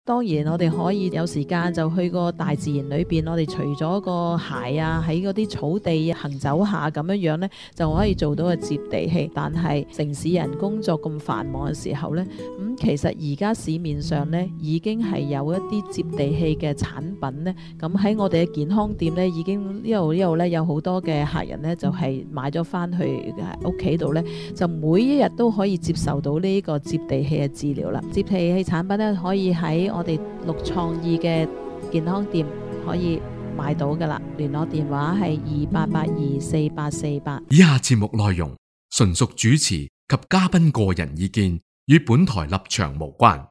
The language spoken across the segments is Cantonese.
當然，我哋可以有時間就去個大自然裏邊，我哋除咗個鞋啊，喺嗰啲草地行走下咁樣呢，就可以做到個接地氣。但係城市人工作咁繁忙嘅時候呢，其實而家市面上呢已經係有一啲接地氣嘅產品呢。咁喺我哋嘅健康店呢，已經一路呢有好多嘅客人呢，就係買咗翻去屋企度呢，就每一日都可以接受到呢個接地氣嘅治療啦。接地氣產品呢，可以喺我哋綠創意嘅健康店可以買到噶啦，聯絡電話係28824848。 以下節目內容純屬主持及嘉賓個人意見，與本台立場無關。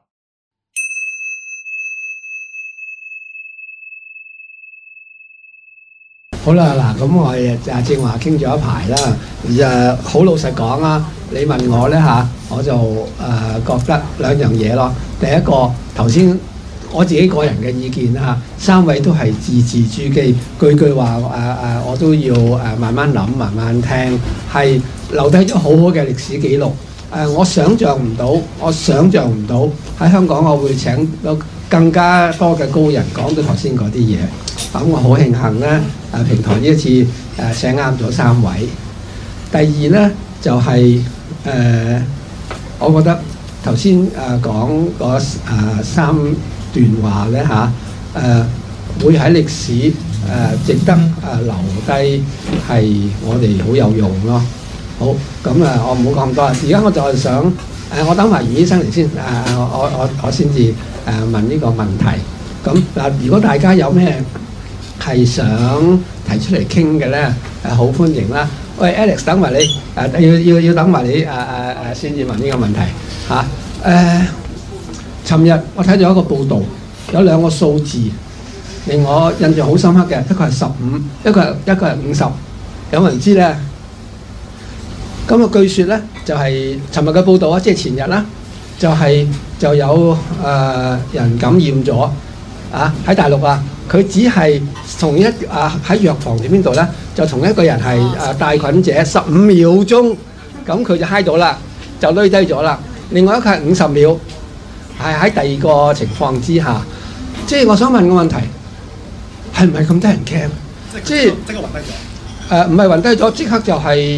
好啦，嗱，咁我哋正話傾咗一排啦，好老實講啦，你問我呢，我就覺得兩樣嘢咯。第一個頭先我自己個人嘅意見啦，三位都係字字珠璣，句句話我都要慢慢諗，慢慢聽，係留低咗好好嘅歷史記錄。我想像唔到喺香港我會請到更加多嘅高人講到頭先嗰啲嘢。咁我好慶幸咧，平台呢一次請啱咗三位。第二咧就係、我覺得頭先講嗰三段話咧會喺歷史值得留低，係我哋好有用咯。好，咁我唔好講咁多啦。而家我就係想我等埋袁醫生嚟先，我先至問呢個問題。咁嗱，如果大家有咩係想提出嚟傾嘅咧，好歡迎啦。喂 ，Alex， 等埋你，要等埋你先至問呢個問題嚇。尋日我睇咗一個報道，有兩個數字令我印象好深刻嘅，一個係15，一個係50，有冇人知咧？咁據說咧就係尋日嘅報道啊，即係前日啦，就有人感染咗喺大陸啊。佢只係同喺藥房定邊度咧，就同一個人係帶菌者15秒鐘，咁佢就嗨到啦，就攣低咗啦。另外一個係50秒，係喺第二個情況之下。即係我想問個問題，係唔係咁得人驚？即係即刻暈低咗？唔係暈低咗，即刻就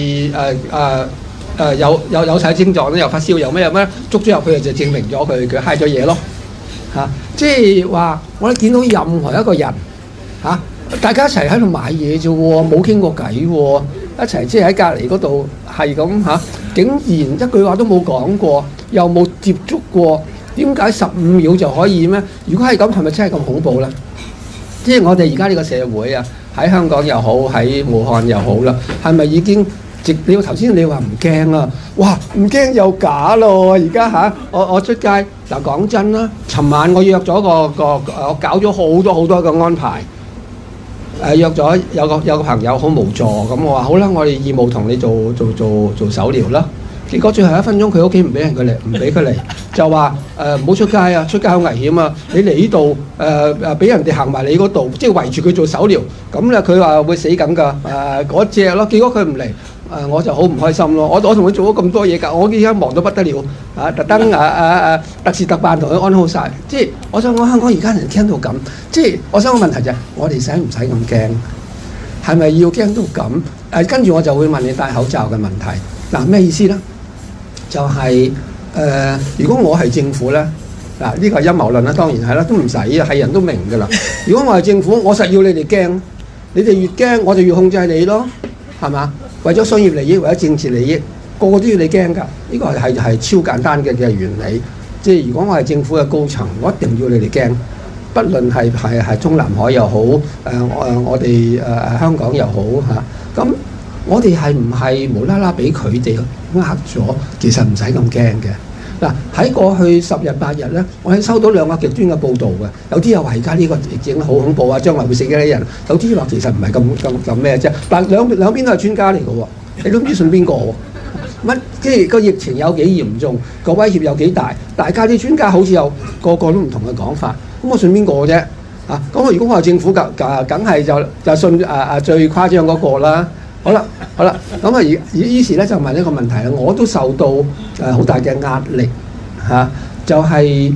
係有晒症狀咧，又發燒又咩捉咗入去就證明咗佢嗨咗嘢咯。即係話我哋見到任何一個人大家一齊喺度買嘢啫喎，冇傾過偈喎，一齊即係喺隔離嗰度係咁竟然一句話都冇講過，又冇接觸過，點解15秒就可以咩？如果係咁，係咪真係咁恐怖咧？即係我哋而家呢個社會啊，喺香港又好，喺武漢又好啦，係咪已經？你頭先你話唔驚啊？哇，唔驚又假咯！而家我出街嗱，講真啦，尋晚我約咗我搞咗好多嘅安排，約咗有個朋友好無助，咁我話好啦，我哋義務同你做手療啦。結果最後1分鐘，佢屋企唔俾佢嚟，就話唔好出街啊，出街好危險啊！你嚟呢度俾人哋行埋你嗰度，即係圍住佢做手療，咁咧佢話會死緊㗎嗰隻咯。結果佢唔嚟。我就好唔開心咯！我同佢做咗咁多嘢㗎，我而家忙到不得了特登特事特辦同佢安好晒。即係我想講香港而家人驚到咁，即係我想個問題就係我哋使唔使咁驚？係咪要驚到咁？跟住我就會問你戴口罩嘅問題。嗱，咩意思咧？就係如果我係政府咧，嗱呢個係陰謀論啦，當然係啦，都唔使係人都明㗎啦。如果我係政府，我實要你哋驚，你哋越驚我就越控制你咯，係嘛？為咗商業利益，為咗政治利益，個個都要你驚㗎。呢個係超簡單嘅原理。即係如果我係政府嘅高層，我一定要你哋驚。不論係中南海又好，我哋香港又好咁我哋係唔係無啦啦俾佢哋呃咗？其實唔使咁驚嘅。嗱，喺過去10日8日咧，我係收到2個極端嘅報導嘅。有啲又話而家呢個疫情好恐怖啊，將來會死幾多人；有啲話其實唔係咁咩啫。但兩邊都係專家嚟嘅喎，你都唔知信邊個喎？乜即係個疫情有幾嚴重，個威脅有幾大？大家啲專家好似有個都唔同嘅講法，咁我信邊個啫？咁如果我係政府梗係就信最誇張嗰個啦。好啦，咁於是咧就問一個問題啦，我都受到好大嘅壓力就係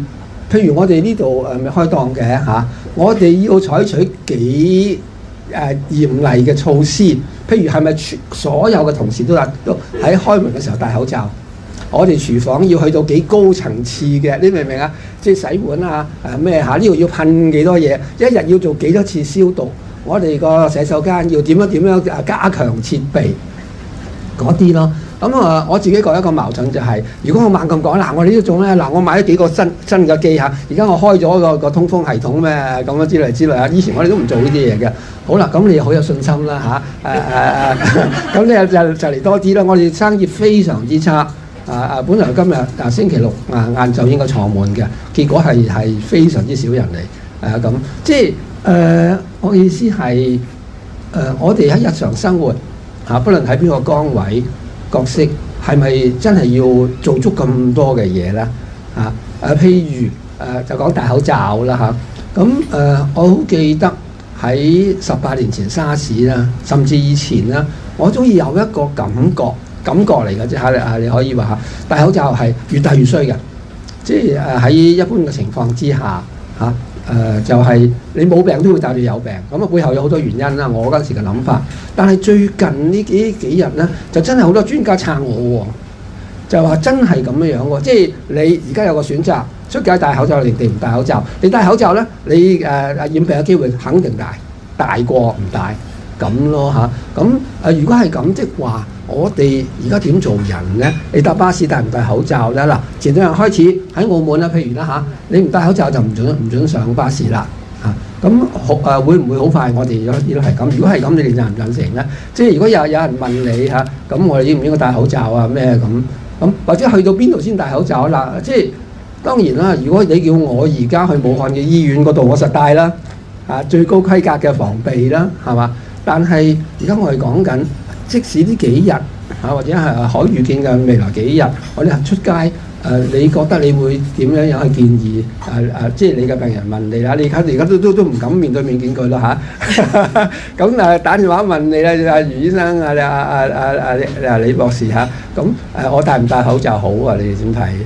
譬如我哋呢度咪開檔嘅嚇，我哋要採取幾嚴厲嘅措施，譬如係咪所有嘅同事都喺開門嘅時候戴口罩？我哋廚房要去到幾高層次嘅，你明唔明啊？即係洗碗啊咩嚇？呢度要噴幾多嘢？一日要做幾多次消毒？我哋個洗手間要點樣加強設備嗰啲咯。咁我自己覺得一個矛盾就係、如果我猛咁講嗱，我哋呢種咧嗱，我買咗幾個新嘅機嚇，而家我開咗個通風系統咩咁樣之類啊，以前我哋都唔做呢啲嘢嘅。好啦，咁你好有信心啦嚇，咁你就嚟多啲啦。我哋生意非常之差。本來今日星期六晏晝應該坐滿嘅，結果係非常之少人嚟咁，即係我意思係我哋喺日常生活不論喺邊個崗位角色，係咪真係要做足咁多嘅嘢咧？譬如就講戴口罩啦咁我好記得喺18年前沙士啦，甚至以前啦，我中意有一個感覺嚟嘅啫嚇，你可以話戴口罩係越戴越衰嘅，即係喺一般嘅情況之下就係你冇病都會戴住有病，咁背後有好多原因啦。我嗰陣時嘅諗法，但係最近呢幾日咧，就真係好多專家撐我喎，就話真係咁樣喎，即係你而家有個選擇，出街戴口罩定唔戴口罩？你戴口罩咧，你染病嘅機會肯定大過唔戴咁咯嚇。咁如果係咁，即係話。我哋而家點做人咧？你搭巴士戴唔戴口罩咧？嗱，前兩日開始喺澳門啦，譬如啦你唔戴口罩就唔準上巴士啦咁會唔會好快？我哋有啲都係咁。如果係咁，你哋贊唔贊成咧？即係如果有人問你咁我哋應唔應該戴口罩啊？咩咁或者去到邊度先戴口罩啦？即係當然啦。如果你叫我而家去武漢嘅醫院嗰度，我實戴啦最高規格嘅防備啦，係嘛？但係而家我哋講緊。即使呢幾日或者係可預見嘅未來幾日，我哋出街你覺得你會點樣去建議即係你嘅病人問你啦，你而家都唔敢面對面見佢啦咁打電話問你啦，余醫生李博士咁我戴唔戴口罩好啊？你哋點睇？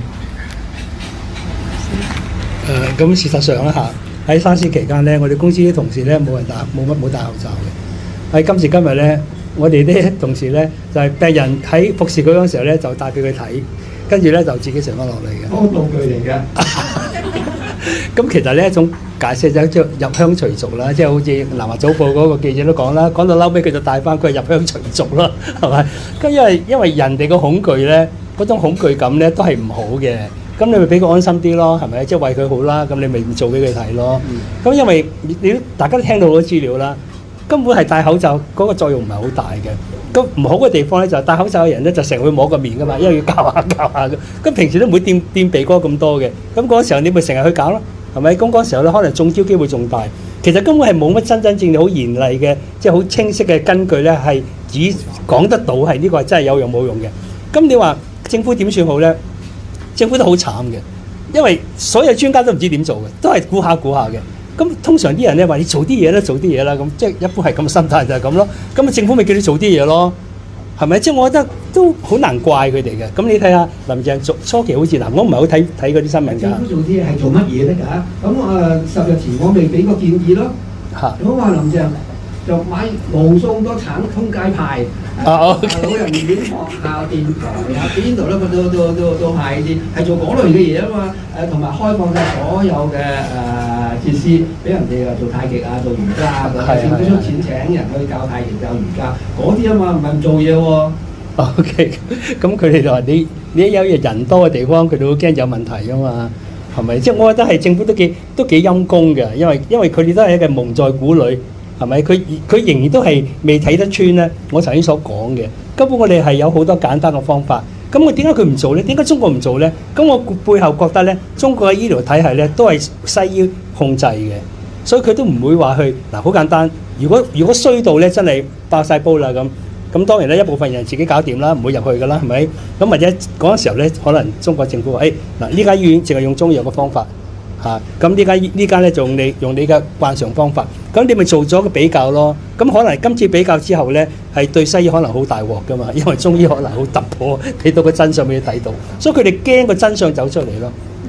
咁事實上啦喺沙士期間咧，我哋公司啲同事咧冇戴口罩嘅。喺今時今日咧。我哋啲同事咧就係病人喺服侍佢嗰陣時候咧，就帶俾佢睇，跟住咧就自己食翻落嚟嘅。 道具嚟嘅。 咁其實呢一種解釋就即係入鄉隨俗啦，即係好似南華早報嗰個記者都講啦，講到嬲尾佢就帶翻佢入鄉隨俗咯，係咪？咁因為人哋個恐懼咧，嗰種恐懼感咧都係唔好嘅。咁你咪俾佢安心啲咯，係咪？即係為佢好啦，咁你咪唔做俾佢睇咯。咁因為大家都聽到好多資料啦。根本係戴口罩嗰個作用唔係好大嘅。咁唔好嘅地方咧就係戴口罩嘅人咧就成日會摸個面噶嘛，因為要教下嘅。咁平時都唔會掂鼻哥咁多嘅。咁嗰時候你咪成日去搞咯，係咪？咁嗰時候咧可能中招機會仲大。其實根本係冇乜真正好嚴厲嘅，即係好清晰嘅根據咧係只講得到係呢個係真係有用冇用嘅。咁你話政府點算好咧？政府都好慘嘅，因為所有專家都唔知點做嘅，都係估下嘅。咁通常啲人咧話你做啲嘢啦，做啲嘢啦，咁即係一般係咁嘅心態就係咁咯。咁政府咪叫你做啲嘢咯，係咪？即係我覺得都好難怪佢哋嘅。咁你睇下林鄭初期好似我唔係好睇嗰啲新聞㗎。 政府做啲嘢係做乜嘢咧㗎？咁10日前我未俾個建議咯。我話林鄭就買無數多橙通街派，老人院、學校、電台邊度咧都派啲，係做嗰類嘅嘢啊嘛。同埋開放晒所有嘅設施俾人哋做太極做瑜伽政府出錢請人去教太極教瑜伽嗰啲啊嘛，唔係唔做嘢喎。 OK， 咁佢哋就話你一有人多嘅地方，佢哋會驚有問題啊嘛，係咪？即係我覺得係政府都幾陰功嘅，因為佢哋都係一個蒙在鼓裏。係咪？佢仍然都係未睇得穿咧。我頭先所講嘅，根本我哋係有好多簡單嘅方法。咁我點解佢唔做咧？點解中國唔做咧？咁我背後覺得咧，中國嘅醫療體系咧都係西醫控制嘅，所以佢都唔會話去嗱。好簡單，如果衰到咧真係爆晒煲啦咁當然咧一部分人自己搞掂啦，唔會入去噶啦，係咪？咁或者嗰陣時候咧，可能中國政府話嗱呢間醫院淨係用中藥嘅方法。咁呢間咧就用你嘅慣常方法，咁你咪做咗個比較咯。咁可能今次比較之後咧，係對西醫可能好大鑊噶嘛，因為中醫可能好突破，睇到個真相俾你睇到，所以佢哋驚個真相走出嚟咯。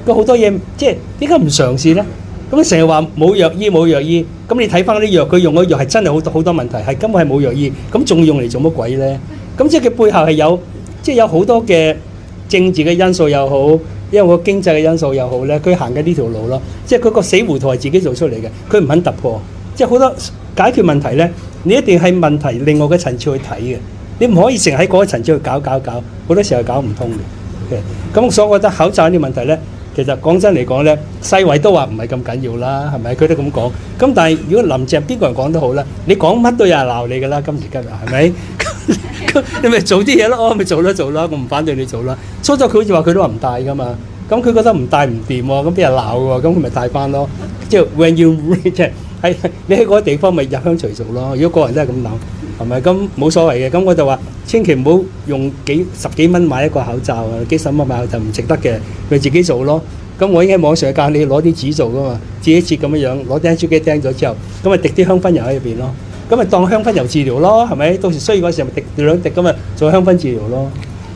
佢好多嘢即係點解唔嘗試咧？咁你成日話冇藥醫冇藥醫，咁你睇翻啲藥，佢用嗰藥係真係好多問題，係根本係冇藥醫，咁仲用嚟做乜鬼咧？咁即係佢背後係有即係有好多嘅政治嘅因素又好，因為個經濟嘅因素又好咧，佢行緊呢條路咯。即係佢個死糊塗係自己做出嚟嘅，佢唔肯突破。即係好多解決問題咧，你一定係問題另外嘅層次去睇嘅，你唔可以成日喺嗰個層次去搞，好多時候係搞唔通嘅。咁所以我覺得口罩呢啲問題咧，其實講真嚟講咧，世衞都話唔係咁緊要啦，係咪？佢都咁講。咁但係如果林鄭邊個人講都好啦，你講乜都有人鬧你㗎啦，今時今日係咪？你咪做啲嘢咯，我咪做啦，我唔反對你做啦。初初佢好似話佢都話唔戴㗎嘛，咁佢覺得唔戴唔掂喎，咁俾人鬧喎，咁佢咪戴翻咯。即係 when you reach 係你喺嗰個地方咪入鄉隨俗咯。如果個人都係咁諗，係咪？咁冇所謂嘅。咁我就話千祈唔好用十幾蚊買一個口罩啊，幾十蚊買口罩唔值得嘅，咪自己做咯。咁我已經喺網上教你攞啲紙做㗎嘛，自己切咁樣樣，攞釘書機釘咗之後，咁咪滴啲香薰油喺入邊咯。咁咪當香薰油治療咯，係咪？到時需要嗰時咪滴兩滴咁咪做香薰治療咯。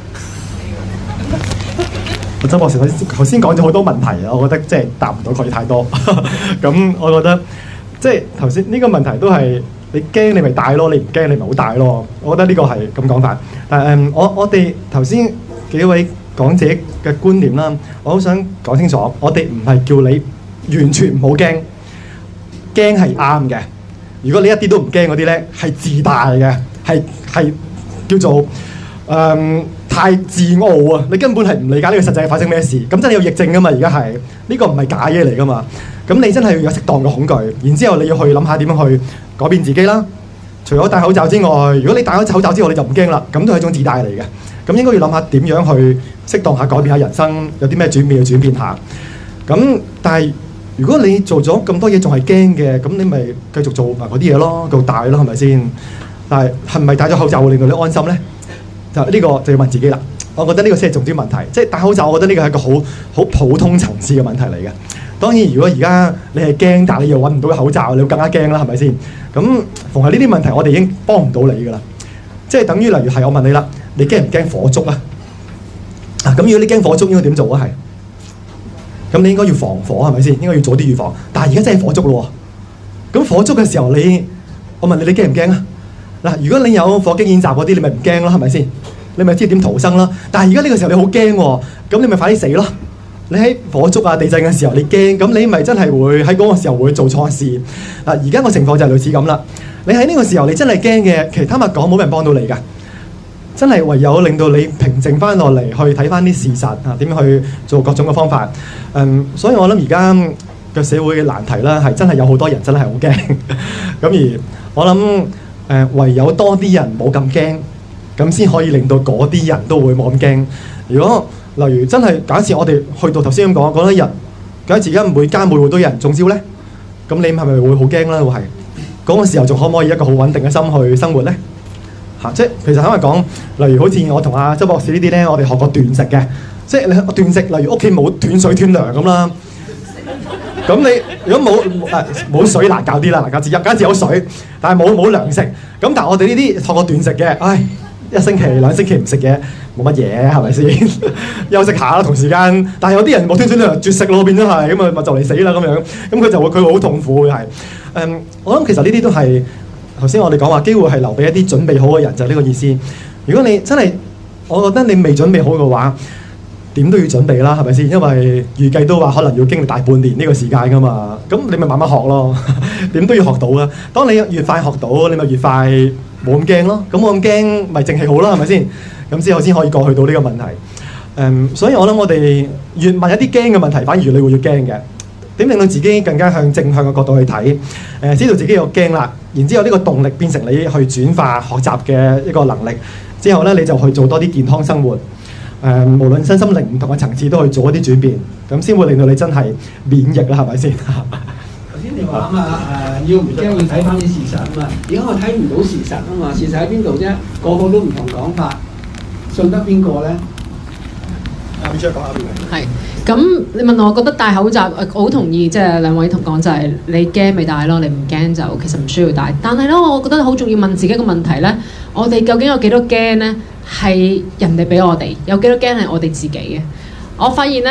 周博士頭先講咗好多問題啊，我覺得即係答唔到佢太多。咁我覺得即係頭先呢個問題都係你驚你咪戴咯，你唔驚你咪好戴咯。我覺得呢個係咁講法。但係我哋頭先幾位講者嘅觀念啦，我好想講清楚，我哋唔係叫你完全唔好驚，驚係啱嘅。如果你一啲都唔驚嗰啲咧，係自大嘅，係叫做太自傲啊！你根本係唔理解呢個實際發生咩事。咁真係有疫症噶嘛？而家係呢個唔係假嘢嚟噶嘛？咁你真係要有適當嘅恐懼，然之後你要去諗下點樣去改變自己啦。除咗戴口罩之外，如果你戴咗口罩之後你就唔驚啦，咁都係一種自大嚟嘅。咁應該要諗下點樣去適當下改變下人生，有啲咩轉變要轉變下。咁但係如果你做咗咁多嘢仲係驚嘅，咁你咪繼續做埋嗰啲嘢咯，繼續戴咯，係咪先？但係係咪戴咗口罩會令到你安心咧？就呢個就要問自己啦。我覺得呢個先係重點問題，即係戴口罩，我覺得呢個係一個好普通層次嘅問題嚟嘅。當然，如果而家你係驚，但係你又揾唔到口罩，你會更加驚啦，係咪先？咁逢係呢啲問題，我哋已經幫唔到你㗎啦。即係等於例如係我問你啦，你驚唔驚火燭啊？咁如果你驚火燭，應該點做啊？係咁，你應該要防火係咪先？應該要早啲預防。但係而家真係火燭咯喎。咁火燭嘅時候，我問你驚唔驚啊？嗱，如果你有火警演習嗰啲，你咪唔驚咯，係咪先？你咪知點逃生啦。但係而家呢個時候你好驚喎，咁你咪快啲死咯。你喺火燭啊、地震嘅時候你驚，咁你咪真係會喺嗰個時候會做錯事。嗱，而家個情況就係類似咁啦。你喺呢個時候你真係驚嘅，其實坦白講冇人幫到你㗎。真係唯有令到你平靜翻落嚟，去睇翻啲事實啊，點樣去做各種嘅方法。所以我諗而家嘅社會嘅難題啦，係真係有好多人真係好驚。咁而我諗唯有多啲人冇咁驚，咁先可以令到嗰啲人都會冇咁驚。如果例如真係假設我哋去到頭先咁講一日，假設而家每間每戶都有人中招咧，咁你係咪會好驚咧？會係嗰個時候仲可唔可以一個好穩定嘅心去生活咧？即係其實坦白講，例如好似我同阿周博士呢啲咧，我哋學過斷食嘅，即係你斷食，例如屋企冇斷水斷糧咁啦。咁你如果冇水難搞啲啦，假設有水，但係冇糧食。咁但係我哋呢啲學過斷食嘅，一星期兩星期唔食嘢冇乜嘢，係咪先？休息下啦，同時間。但係有啲人冇斷水斷糧絕食咯，變咗係咁啊，咪就嚟死啦咁樣。咁佢會好痛苦嘅係。我諗其實呢啲都係。頭先我哋講話機會係留俾一啲準備好嘅人，就係呢個意思。如果你真係，我覺得你未準備好嘅話，點都要準備啦，係咪先？因為預計都話可能要經歷大半年呢個時間㗎嘛。咁你咪慢慢學咯，點都要學到啊。當你越快學到，你咪越快冇咁驚咯。咁冇咁驚，咪正氣好啦，係咪先？咁之後先可以過去到呢個問題。所以我諗我哋越問一啲驚嘅問題，反而你會越驚嘅。點令到自己更加向正向嘅角度去睇？知道自己有驚啦，然之後呢個動力變成你去轉化學習嘅一個能力。之後咧，你就去做多啲健康生活。無論身心靈唔同嘅層次都去做一啲轉變，咁先會令到你真係免疫啦，係咪先？ 頭先你話啊嘛，要唔驚要睇翻啲事實啊嘛。而家我睇唔到事實啊嘛，事實喺邊度啫？個個都唔同講法，信得邊個咧？阿 B 姐講下邊個？ 係。咁你問我覺得戴口罩，我好同意，即係兩位同講就係你驚咪戴咯，你唔驚就其實唔需要戴。但係咧，我覺得好重要問自己一個問題咧，我哋究竟有幾多驚咧？係人哋俾我哋，有幾多驚係我哋自己嘅？我發現咧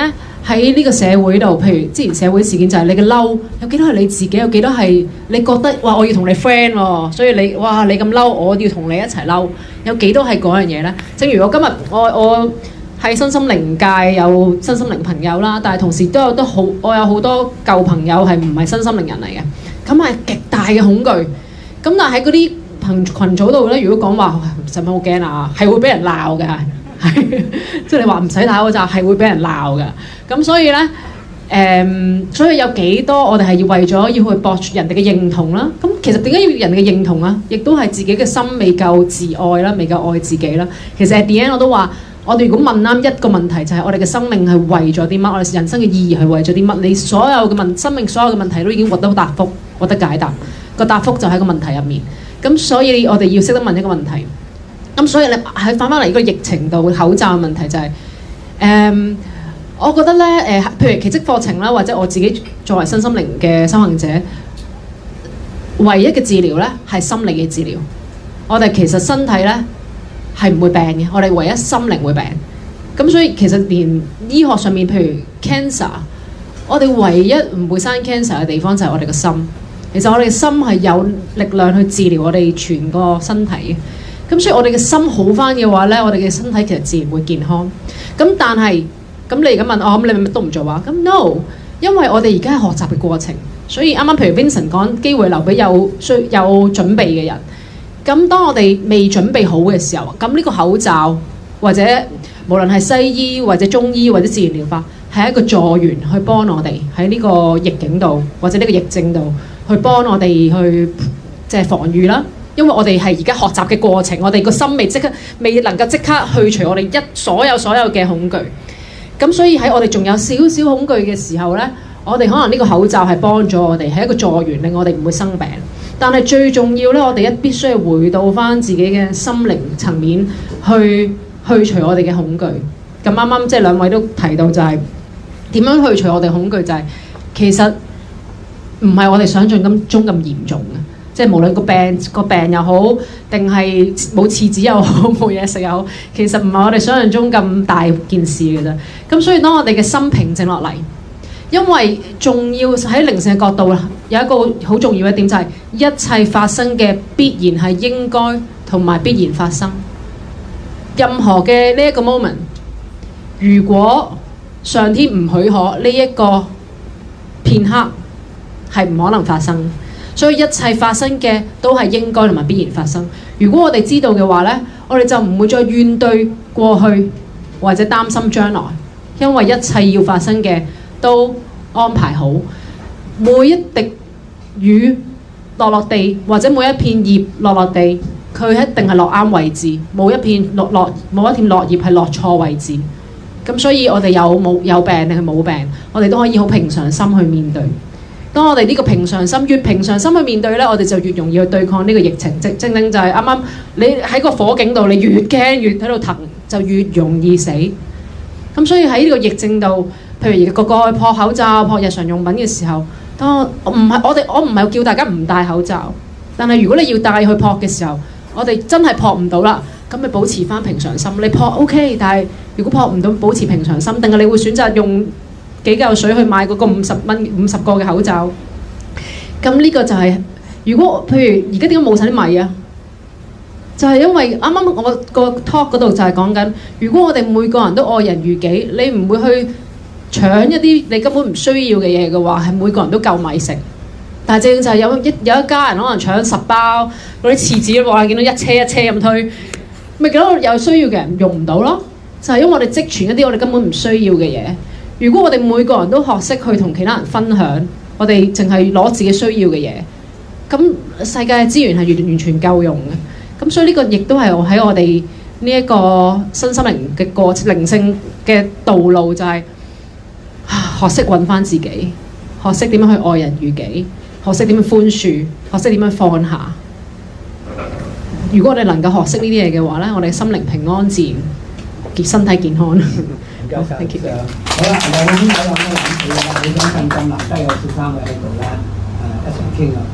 喺呢個社會度，譬如之前社會事件就係你嘅嬲，有幾多係你自己，有幾多係你覺得哇我要同你 friend 喎，所以你哇你咁嬲，我要同你一齊嬲，有幾多係嗰樣嘢呢？正如我今日我喺身心靈界有身心靈朋友啦，但係同時我有好多舊朋友係唔係身心靈人嚟嘅，咁係極大嘅恐懼。咁但係喺嗰啲群組度咧，如果講話使乜好驚啊，係會俾人鬧嘅。即係你話唔使戴口罩係會俾人鬧嘅，咁所以呢，所以有幾多我哋係要為咗要去博取人哋嘅認同啦。咁其實點解要人哋嘅認同啊？亦都係自己嘅心未夠自愛啦，未夠愛自己啦。其實 at the end 我都話，我哋如果問啱一個問題，就係我哋嘅生命係為咗啲乜？我哋人生嘅意義係為咗啲乜？你所有嘅生命所有嘅問題都已經獲得答覆，獲得解答。個答覆就喺個問題入面。咁所以我哋要識得問一個問題。咁所以你喺翻翻嚟呢個疫情度口罩嘅問題就係、我覺得咧譬如奇蹟課程啦，或者我自己作為身心靈嘅修行者，唯一嘅治療咧係心理嘅治療。我哋其實身體咧係唔會病嘅，我哋唯一心靈會病。咁所以其實連醫學上面，譬如 cancer， 我哋唯一唔會生 cancer 嘅地方就係我哋個心。其實我哋嘅心係有力量去治療我哋全個身體嘅。咁所以我哋嘅心好翻嘅話咧，我哋嘅身體其實自然會健康。咁但係咁你而家問我，咁你咪乜都唔做話？咁 no， 因為我哋而家係學習嘅過程。所以啱啱譬如 Vincent 講機會留俾有準備嘅人。咁當我哋未準備好嘅時候，咁呢個口罩或者無論係西醫或者中醫或者自然療法，係一個助緣去幫我哋喺呢個逆境度或者呢個疫症度去幫我哋去即係防禦啦。因為我哋係而家學習嘅過程，我哋個心未能夠即刻去除我哋所有嘅恐懼。咁所以喺我哋仲有少少恐懼嘅時候呢，我哋可能呢個口罩係幫咗我哋，係一個助緣，令我哋唔會生病。但係最重要呢，我哋必須要回到翻自己嘅心靈層面去除我哋嘅恐懼。咁啱啱即係兩位都提到就係點樣去除我哋恐懼，就係其實唔係我哋想象中咁嚴重嘅。即係無論個病又好，定係冇廁紙又好，冇嘢食又好，其實唔係我哋想象中咁大件事嘅啫。咁所以當我哋嘅心平靜落嚟，因為重要喺靈性嘅角度有一個好重要嘅點，就係一切發生嘅必然係應該同埋必然發生。任何嘅呢一個 moment， 如果上天唔許可呢一個片刻係唔可能發生。所以一切發生嘅都係應該同埋必然發生。如果我哋知道嘅話呢，我哋就唔會再怨對過去或者擔心將來，因為一切要發生嘅都安排好。每一滴雨落地，或者每一片葉落地，佢一定係落啱位置，冇一片落葉係落錯位置。咁所以我哋有病定係冇病，我哋都可以好平常心去面對。當我哋呢個平常心越平常心去面對呢，我哋就越容易去對抗呢個疫情。正就係啱啱你喺個火警度，你越驚越喺度騰，就越容易死。咁所以喺呢個疫症度，譬如而家個個去撲口罩、撲日常用品嘅時候，我唔係叫大家唔戴口罩，但係如果你要戴去撲嘅時候，我哋真係撲唔到啦，咁咪保持翻平常心。你撲 OK， 但係如果撲唔到，保持平常心，定係你會選擇用幾嚿水去買嗰個50個嘅口罩？咁呢個就係如果譬如而家點解冇晒啲米啊？就係因為啱啱我個 talk 嗰度就係講緊，如果我哋每個人都愛人如己，你唔會去搶一啲你根本唔需要嘅嘢嘅話，係每個人都夠米食。但係正就係有一家人可能搶10包嗰啲廁紙，話見到一車一車咁推，咪見到有需要嘅人用唔到咯。就係因為我哋積存一啲我哋根本唔需要嘅嘢。如果我哋每個人都學識去同其他人分享，我哋淨係攞自己需要嘅嘢，咁世界嘅資源係完全夠用嘅。咁所以呢個亦都係喺我哋呢一個身心靈嘅靈性嘅道路，就係學識揾翻自己，學識點樣去愛人如己，學識點樣寬恕，學識點樣放下。如果我哋能夠學識呢啲嘢嘅話咧，我哋心靈平安自然，身體健康。Thank you。 好啦，兩位兄弟有咩諗起嘅啦？你想趁咁難得有小三位喺度咧，一齊傾啊！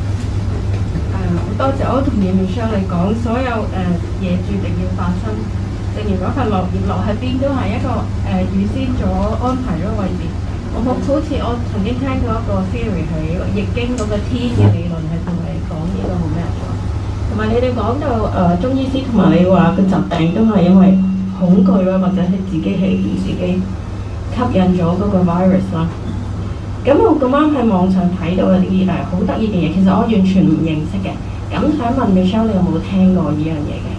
好多謝，我同意 Michelle 嚟講，所有嘢注定要發生， 正如嗰份落葉落喺邊都係一個預先咗安排咗個位置。我好似我曾經聽過一個 theory 係易經嗰個天嘅理論係同你講呢個好咩話，同埋你哋講到中醫師同埋你話個疾病都係因為恐懼啦，或者係自己欺騙自己吸引咗嗰個 virus 啦。咁我咁啱喺網上睇到有啲好得意嘅嘢，其實我完全唔認識嘅。咁想問 Michelle 你有冇聽過呢樣嘢嘅？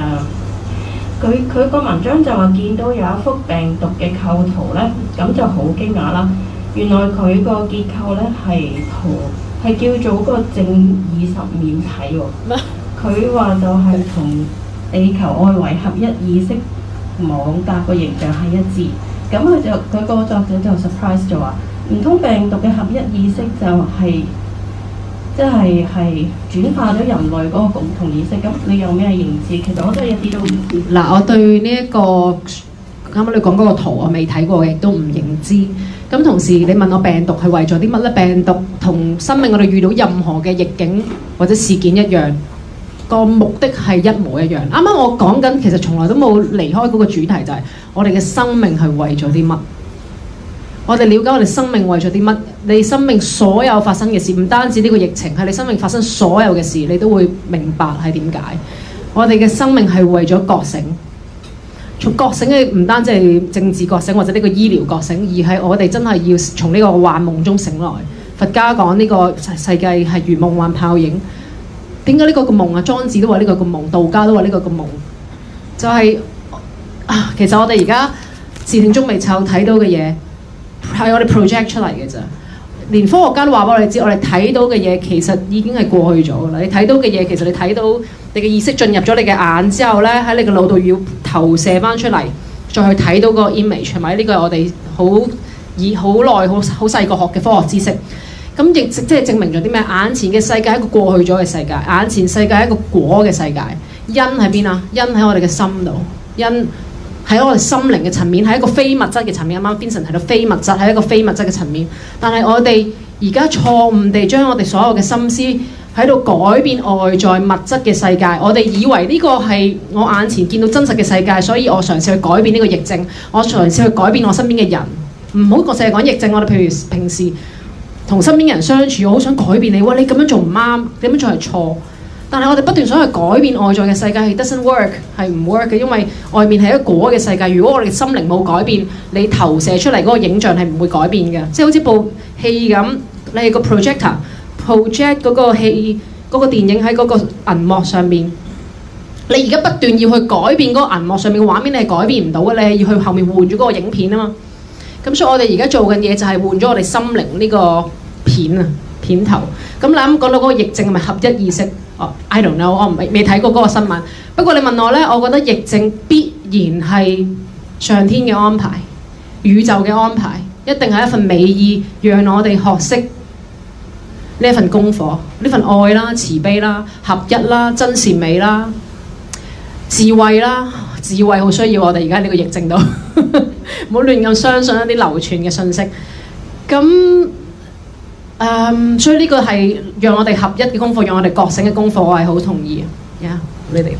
佢個文章就話見到有一幅病毒嘅構圖咧，咁就好驚訝啦。原來佢個結構咧係叫做個正20面體喎。佢話就係同地球外圍合一意識網格個形象係一致。咁佢個作者就 surprise 咗話，唔通病毒嘅合一意識就係即係轉化咗人類嗰個共同意識？咁你有咩認知？其實我真係一啲都唔知。 嗱，我對呢、個啱啱你講嗰個圖我未睇過嘅，亦都唔認知。咁同時你問我病毒係為咗啲乜咧？病毒同生命我哋遇到任何嘅逆境或者事件一樣，個目的係一模一樣。啱啱我講緊其實從來都冇離開嗰個主題，就係我哋嘅生命係為咗啲乜？我哋了解我哋生命為咗啲乜？你生命所有發生嘅事，唔單止呢個疫情，係你生命發生所有嘅事，你都會明白係點解。我哋嘅生命係為咗覺醒，從覺醒嘅唔單止係政治覺醒或者呢個醫療覺醒，而係我哋真係要從呢個幻夢中醒來。佛家講呢個世界係如夢幻泡影。點解呢個個夢啊？莊子都話呢個個夢，道家都話呢個個夢，就係其實我哋而家視聽中未湊睇到嘅嘢，係我哋 project 出嚟嘅咋。連科學家都話俾我哋知，我哋睇到嘅嘢其實已經係過去咗㗎啦。你睇到嘅嘢，其實你睇到你嘅意識進入咗你嘅眼之後咧，喺你嘅腦度要投射翻出嚟，再去睇到個 image 係咪？呢個係我哋好耐好細個學嘅科學知識。咁亦即係證明咗啲咩？眼前嘅世界係一個過去咗嘅世界，眼前世界係一個果嘅世界。因喺邊啊？因喺我哋嘅心度，因喺我哋心靈嘅層面，係一個非物質嘅層面。啱啱 Vincent 提到非物質係一個非物質嘅層面，但係我哋而家錯誤地將我哋所有嘅心思喺度改變外在物質嘅世界。我哋以為呢個係我眼前見到真實嘅世界，所以我嘗試去改變呢個疫症，我嘗試去改變我身邊嘅人。唔好我成日講疫症，我哋譬如平時同身邊人相處，我好想改變你。喂，你咁樣做唔啱，你咁樣做係錯。但係我哋不斷想去改變外在嘅世界，係 doesn't work， 係唔 work 嘅，因為外面係一個果嘅世界。如果我哋嘅心靈冇改變，你投射出嚟嗰個影像係唔會改變嘅。即係好似部戲咁，你係個 project 嗰個戲嗰個電影喺嗰個銀幕上面，你而家不斷要去改變嗰個銀幕上面嘅畫面，你係改變唔到嘅。你係要去後面換咗嗰個影片啊嘛。咁所以我哋而家做緊嘢就係換咗我哋心靈呢個片頭。咁你啱講到嗰個疫症係咪合一意識？I don't know， 我未睇過嗰個新聞。不過你問我呢，我覺得疫症必然係上天嘅安排，宇宙嘅安排，一定係一份美意，讓我哋學識呢一份功課，呢份愛啦、慈悲啦、合一啦、真善美啦、智慧啦。智慧好需要我哋而家呢個疫症度，唔好亂咁相信一啲流傳嘅信息。咁所以呢個係讓我哋合一嘅功課，讓我哋覺醒嘅功課，我係好同意嘅。你哋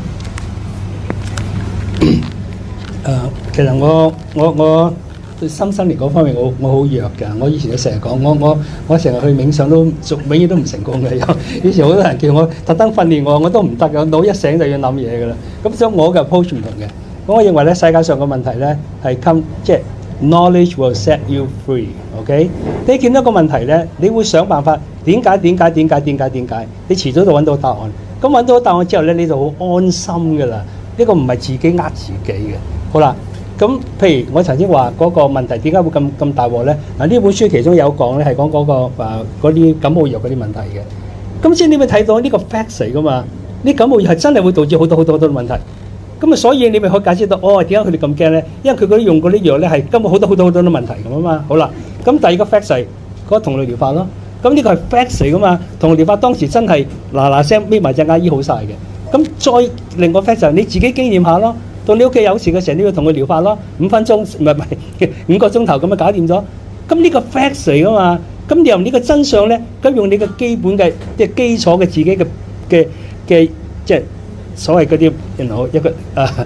其實我對心靈嗰方面我好弱㗎。我以前都成日講，我成日去冥想都永遠都唔成功嘅。以前好多人叫我特登訓練我都唔得嘅，腦一醒就要諗嘢㗎啦。咁所以我嘅 approach 唔同嘅。咁我認為咧，世界上嘅問題咧係即係 knowledge will set you free。OK， 你見到個問題咧，你會想辦法點解？你遲早就揾到答案。咁揾到答案之後咧，你就好安心㗎啦。呢個唔係自己呃自己嘅。好啦。咁譬如我曾經話嗰個問題點解會咁大鑊咧？嗱，呢本書其中有講咧係講嗰個嗰啲感冒藥嗰啲問題嘅。咁先你咪睇到呢個 facts 嚟噶嘛？呢感冒藥係真係會導致好多問題。咁啊，所以你咪可以解釋到點解佢哋咁驚咧？因為佢嗰啲用嗰啲藥咧係根本好多問題咁啊嘛。好啦，咁第二個 facts 係嗰個同類療法咯。咁呢個係 facts 嚟噶嘛？同類療法當時真係嗱聲搣埋隻眼醫好晒嘅。咁再另個 facts 就係你自己經驗下咯。到你屋企有事嘅時候，你要同佢療法咯，5分鐘唔係5個鐘頭咁樣搞掂咗。咁呢個 facts 嚟噶嘛？咁你用呢個真相咧，咁用你嘅基本嘅即係基礎嘅自己嘅即係所謂嗰啲一個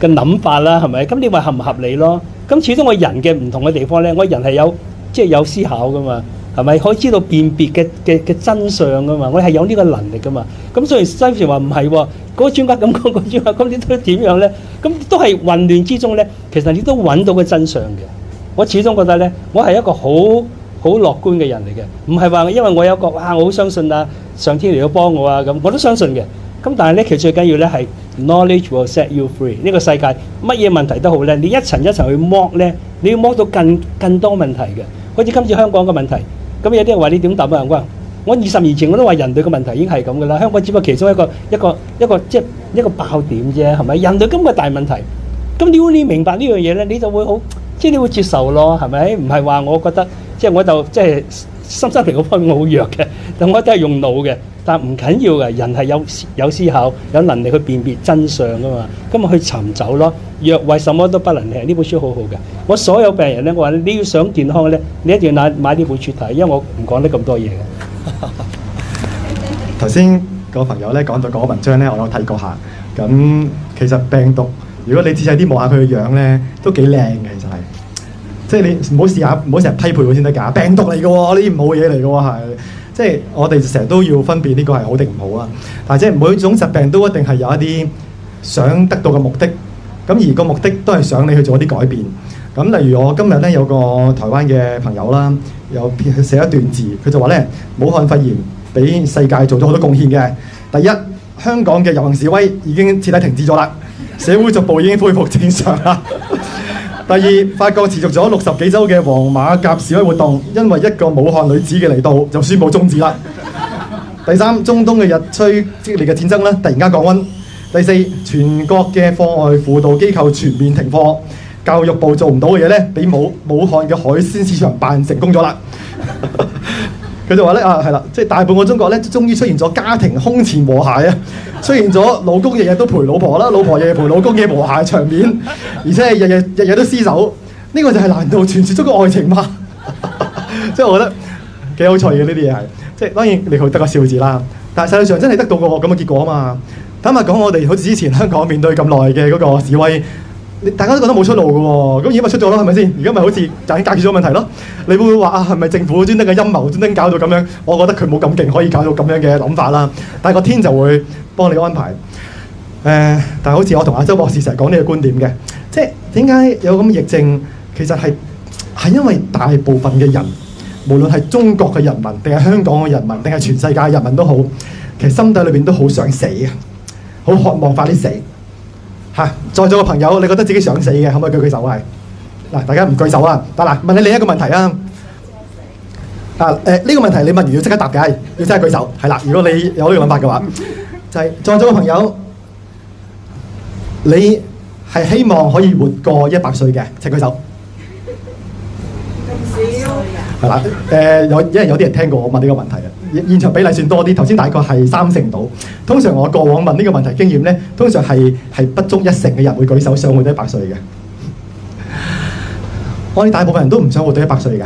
嘅諗法啦，係咪？咁你話合唔合理咯？咁始終我人嘅唔同嘅地方咧，我人係有思考噶嘛，係咪？可以知道辨別嘅真相噶嘛，我係有呢個能力噶嘛。咁所以西傳話唔係喎，嗰個專家咁講，嗰個專家咁，你都點樣咧？咁都係混亂之中咧，其實你都揾到個真相嘅。我始終覺得咧，我係一個好樂觀嘅人嚟嘅，唔係話因為我有個我好相信啊，上天嚟到幫我啊咁，我都相信嘅。咁但係咧，其實最緊要咧係 knowledge will set you free。呢個世界乜嘢問題都好咧，你一層一層去剝咧，你要剝到更多問題嘅。好似今次香港嘅問題，咁有啲人話你點答啊？我20年前我都話人類嘅問題已經係咁噶啦，香港只不過其中一個即係一個爆點啫，係咪？人類咁嘅大問題，咁如果你明白呢樣嘢咧，你就會好，即係你會接受咯，係咪？唔係話我覺得即係我就即係心靈嗰方面我好弱嘅，但我都係用腦嘅。但唔緊要嘅，人係有思考、有能力去辨別真相噶嘛。咁咪去尋找咯。若為什麼都不能吃，呢本書好好嘅。我所有病人咧，我話你要想健康咧，你一定要買呢本書睇，因為我唔講得咁多嘢嘅。 頭先個朋友咧講到嗰個文章咧，我有睇過下。咁其實病毒，如果你仔細啲望下佢嘅樣咧，都幾靚嘅，其實係。即係你唔好試下，唔好成日批判佢先得㗎。病毒嚟嘅喎，呢啲唔好嘢嚟嘅喎，係。即係我哋成日都要分辨呢個係好定唔好啊！但係即係每種疾病都一定係有一啲想得到嘅目的，咁而個目的都係想你去做一啲改變。咁例如我今日咧有個台灣嘅朋友啦，有寫一段字，佢就話咧武漢肺炎俾世界做咗好多貢獻嘅。第一，香港嘅遊行示威已經徹底停止咗啦，社會逐步已經恢復正常啦。第二，法國持續咗60幾週嘅黃馬甲示威活動，因為一個武漢女子嘅嚟到就宣布終止啦。第三，中東嘅日趨激烈嘅戰爭咧，突然間降溫。第四，全國嘅課外輔導機構全面停課，教育部做唔到嘅嘢咧，俾武漢嘅海鮮市場辦成功咗啦。佢就話咧係啦，即係大半個中國咧，終於出現咗家庭空前和諧啊！出現咗老公日日都陪老婆啦，老婆日日陪老公嘅和諧場面，而且係日日都廝守。呢個就係難道傳説中嘅愛情嗎？即係我覺得幾有趣嘅呢啲嘢係，即係當然你佢得個笑字啦，但係實際上真係得到個咁嘅結果啊嘛。坦白講，我哋好似之前香港面對咁耐嘅嗰個示威，大家都覺得冇出路嘅喎，咁而家咪出咗咯，係咪先？而家咪好似就已經解決咗問題咯。你會唔會話啊？係咪政府專登嘅陰謀，專登搞到咁樣？我覺得佢冇咁勁，可以搞到咁樣嘅諗法啦。但係個天就會幫你安排。但係好似我同阿周博士成日講呢個觀點嘅，即係點解有咁嘅疫症？其實係因為大部分嘅人，無論係中國嘅人民，定係香港嘅人民，定係全世界嘅人民都好，其實心底裏邊都好想死嘅，好渴望快啲死。在座嘅朋友，你覺得自己想死嘅，可唔可以舉手啊？嗱，大家唔舉手啊！得啦，問你另一個問題啊！呢個問題你問完要即刻答嘅，要即刻舉手。係啦，如果你有呢個諗法嘅話，就係在座嘅朋友，你係希望可以活過100歲嘅，請舉手。咁少？係啦，因為有啲人聽過我問呢個問題啊。現場比例算多啲，頭先大概係30%到。通常我過往問呢個問題經驗咧，通常係不足1成嘅人會舉手想活到100歲嘅。我哋大部分人都唔想活到100歲㗎，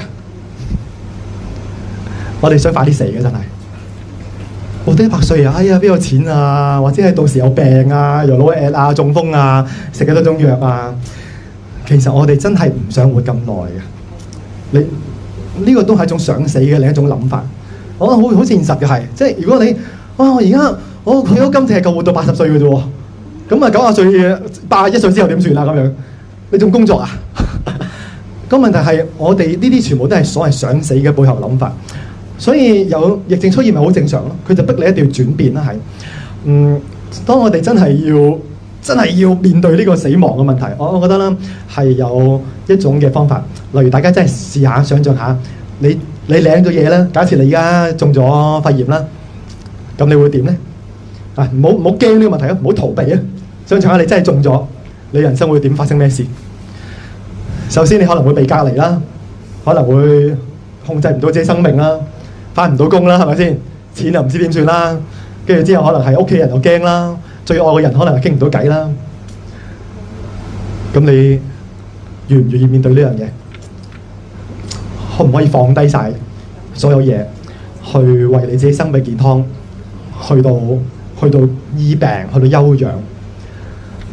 我哋想快啲死嘅真係。活到100歲啊！哎呀，邊有錢啊？或者係到時有病啊，又腦癌啊、中風啊，食幾多種藥啊？其實我哋真係唔想活咁耐嘅。呢個都係一種想死嘅另一種諗法。我覺得好現實嘅係，即係如果你我而家我退休金淨係夠活到80歲嘅啫喎，咁啊90歲、81歲之後點算啊？咁樣你仲工作啊？個問題係我哋呢啲全部都係所謂想死嘅背後諗法，所以有疫症出現咪好正常咯。佢就逼你一定要轉變啦，係當我哋真係要面對呢個死亡嘅問題，我覺得咧係有一種嘅方法，例如大家真係試下想像下你領咗嘢啦，假設你而家中咗肺炎啦，咁你會點咧？唔好驚呢個問題啊，唔好逃避啊！想象下你真係中咗，你人生會點發生咩事？首先你可能會被隔離啦，可能會控制唔到自己生命啦，返唔到工啦，係咪先？錢又唔知點算啦，跟住之後可能係屋企人又驚啦，最愛嘅人可能係傾唔到偈啦。咁你願唔願意面對呢樣嘢？可唔可以放低晒所有嘢，去為你自己生命健康，去到醫病，去到休養？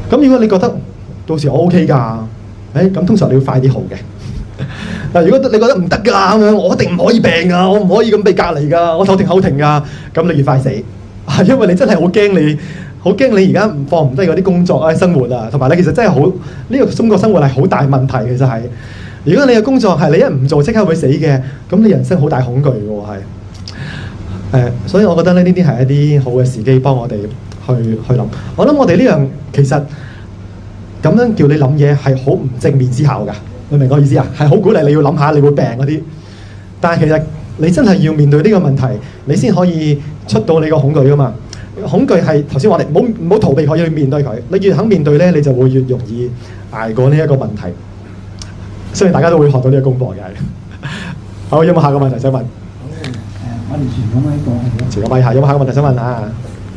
咁如果你覺得到時我 OK 㗎，咁通常你要快啲好嘅。但如果你覺得唔得㗎咁樣，我一定唔可以病㗎，我唔可以咁被隔離㗎，我手停口停㗎，咁你越快死，因為你真係好驚你而家放唔低嗰啲工作啊、生活啊，同埋你其實真係好呢個中國生活係好大問題嘅，就係如果你嘅工作係你一唔做即刻會死嘅，咁你人生好大恐懼嘅喎係。所以我覺得呢啲係一啲好嘅時機，幫我哋去諗。我諗我哋呢樣其實咁樣叫你諗嘢係好唔正面思考㗎。你明我意思啊？係好鼓勵你要諗下你會病嗰啲，但係其實你真係要面對呢個問題，你先可以出到你個恐懼㗎嘛。恐懼係頭先我哋唔好逃避，可以去面對佢。你越肯面對咧，你就會越容易捱過呢一個問題。所以大家都會學到呢個功課嘅。好，有冇下個問題想問？ 我哋傳個咪過係傳個咪下，有冇下個問題想問啊？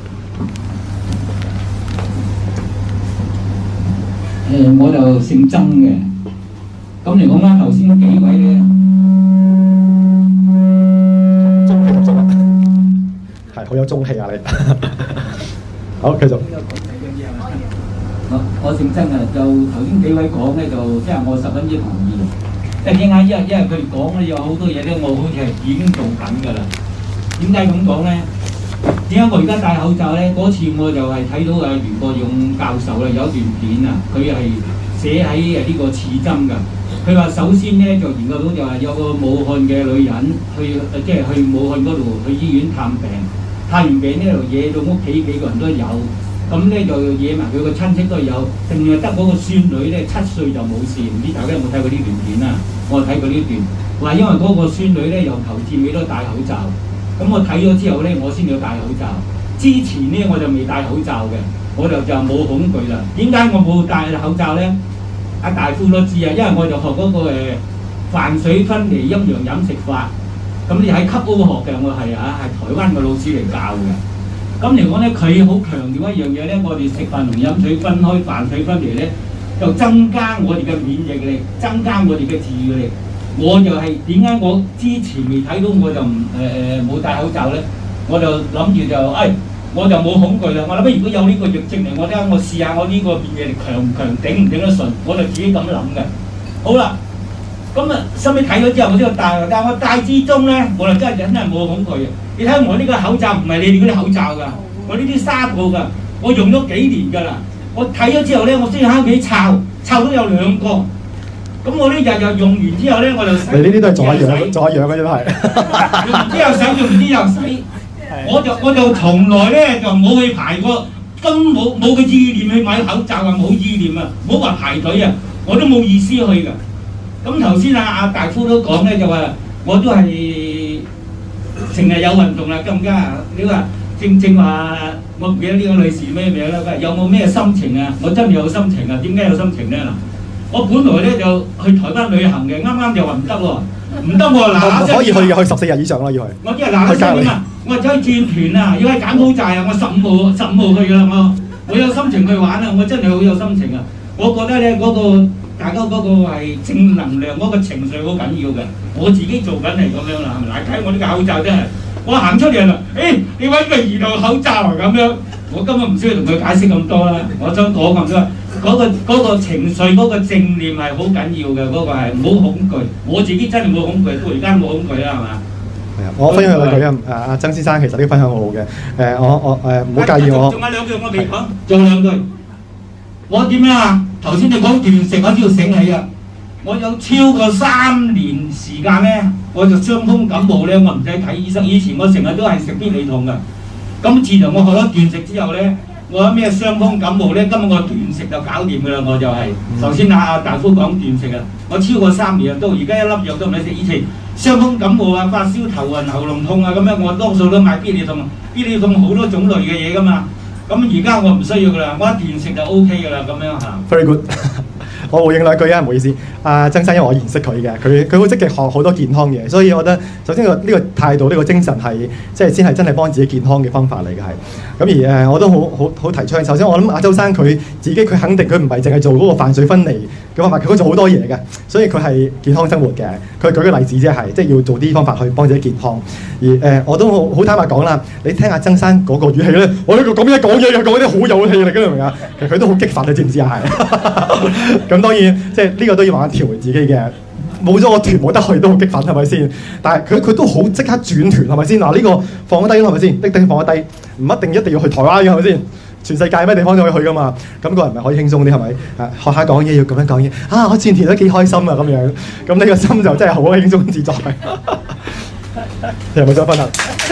我就姓曾嘅。咁嚟講啦，頭先嗰幾位咧， 中氣十足啊，係好有中氣啊你。好，繼續。 我姓曾啊，就頭先幾位講咧，就即係我十分之同意。點解？因為佢哋講咧有好多嘢咧，我好似係已經做緊㗎啦。點解咁講咧？點解我而家戴口罩咧？嗰次我就係睇到袁國勇教授啦，有一段片啊，佢係寫喺呢個刺針㗎。佢話首先咧就研究到就係有個武漢嘅女人即係去武漢嗰度去醫院探病，探完病呢就惹到屋企幾個人都有，咁咧就惹埋佢個親戚都有，淨係得嗰個孫女咧7歲就冇事，唔知大家有冇睇過呢段片啊？我睇過呢段，話因為嗰個孫女咧由頭至尾都戴口罩，咁我睇咗之後咧我先要戴口罩，之前咧我就未戴口罩嘅，我就冇恐懼啦。點解我冇戴口罩咧？阿大夫都知啊，因為我就學嗰個飯水分離陰陽飲食法，咁你喺吸 O 學嘅，我係台灣嘅老師嚟教嘅。咁嚟講咧，佢好強調一樣嘢咧，我哋食飯同飲水分開，飯水分離咧，就增加我哋嘅免疫力，增加我哋嘅治癒力。我就係點解我之前未睇到我就冇戴口罩咧？我就諗住我就冇恐懼啦。我諗如果有呢個疫症嚟，我試下我呢個免疫力強唔強，頂唔頂得順，我就自己咁諗嘅。好啦，咁啊，收尾睇咗之後，我呢個戴，但我戴之中咧，我就真係冇恐懼嘅。你睇我呢個口罩唔係你哋嗰啲口罩㗎，我呢啲紗布㗎，我用咗幾年㗎啦。我睇咗之後咧，我先喺屋企摷到有2個。咁我呢日用完之後咧，我就洗。你呢啲都係做一樣嘅啫，都係。用之後洗，用完之後洗。我就從來咧就冇去排過，根本冇個意念去買口罩啊，冇意念啊，唔好話排隊啊，我都冇意思去㗎。咁頭先阿大夫都講咧，就話我都係成日有運動啦，更加你話正話，我唔記得呢個女士咩名啦，有冇咩心情啊？我真係有心情啊！點解有心情咧？嗱，我本來咧就去台灣旅行嘅，啱啱就話唔得喎。唔得喎，嗱可以去嘅，去14日以上啦，要去。 我即係嗱聲點啊！我走去轉團啊，要去柬埔寨啊！我15號去㗎啦，我有心情去玩啊！我真係好有心情啊！我覺得咧大家嗰個係正能量，嗰個情緒好緊要嘅。我自己做緊係咁樣啦，係咪？嗱，睇我呢個口罩真係，我行出嚟啦，你揾個2號口罩啊咁樣，我根本唔需要同佢解釋咁多啦。我想講咁多。嗰個情緒嗰個正念係好緊要嘅，嗰個係唔好恐懼。我自己真係冇恐懼，到而家冇恐懼啦，係嘛？係啊，我分享兩句啊。阿曾先生其實呢個分享好好嘅。我唔好介意我。仲有2句我未講，仲有2句。我點樣啊？頭先你講斷食，我都要醒起啊！我有超過3年時間咧，我就傷風感冒咧，我唔使睇醫生。以前我成日都係食必理痛㗎。咁自從我學咗斷食之後咧。我有咩傷風感冒咧？今日我斷食就搞掂㗎啦！我就係頭先阿大夫講斷食啊，我超過3年啊，到而家一粒藥都唔使食。以前傷風感冒啊、發燒、頭暈、喉嚨痛啊咁樣，我多數都買必理痛。必理痛好多種類嘅嘢㗎嘛。咁而家我唔需要㗎啦，我一斷食就 OK 㗎啦，咁樣嚇。Very good。 我回應兩句啊，唔好意思。曾生因為我認識佢嘅，佢好積極學好多健康嘢，所以我覺得首先呢個態度呢個精神係即係先係真係幫自己健康嘅方法嚟嘅係。咁而我都好提倡。首先我諗阿周生佢自己佢肯定佢唔係淨係做嗰個飯水分離嘅方法，佢做好多嘢嘅，所以佢係健康生活嘅。佢舉個例子啫係，即係要做啲方法去幫自己健康。而我都好坦白講啦，你聽阿曾生嗰個語氣咧，我呢個咁樣講嘢又講啲好有氣力嘅，明唔明啊？其實佢都好激發，你知唔知啊？係。咁當然即係呢個都要慢慢調回自己嘅。冇咗個團冇得去都好激憤係咪先？但係佢都好即刻轉團係咪先？嗱呢個放低係咪先？的放低，唔一定要去台灣嘅係咪先？全世界咩地方都可以去噶嘛？咁個人咪可以輕鬆啲係咪？學下講嘢要咁樣講嘢我前田都幾開心啊咁樣。咁呢個心就真係好輕鬆自在。你有冇想分享？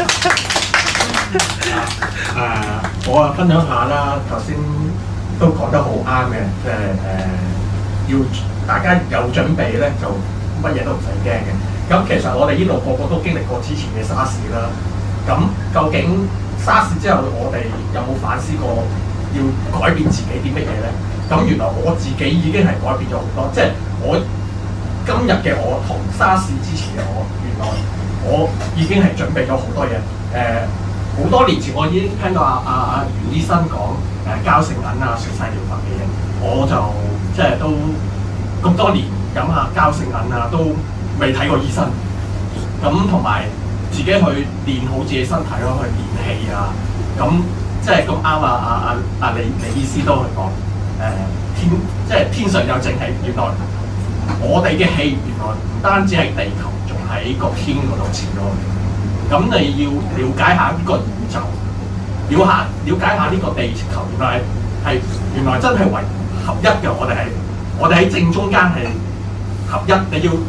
我分享下啦，頭先都講得好啱嘅，即係要大家有準備咧，就乜嘢都唔使驚嘅。咁其實我哋呢度個個都經歷過之前嘅沙士啦。咁究竟沙士之後，我哋有冇反思過要改變自己啲乜嘢咧？咁原來我自己已經係改變咗好多，即係我今日嘅我同沙士之前嘅我，原來我已經係準備咗好多嘢。好多年前我已經聽到阿袁醫生講膠性銀水洗療法嘅嘢，我就即係都咁多年飲下膠性銀都未睇過醫生。咁同埋自己去練好自己身體咯，去練氣咁即係咁啱李醫師都去講即係天上有正氣，原來我哋嘅氣原來唔單止係地球，仲喺個天嗰度潛咗去。咁你要了解下呢個宇宙，了解下呢個地球，原來真係為合一嘅。我哋喺正中間係合一。你要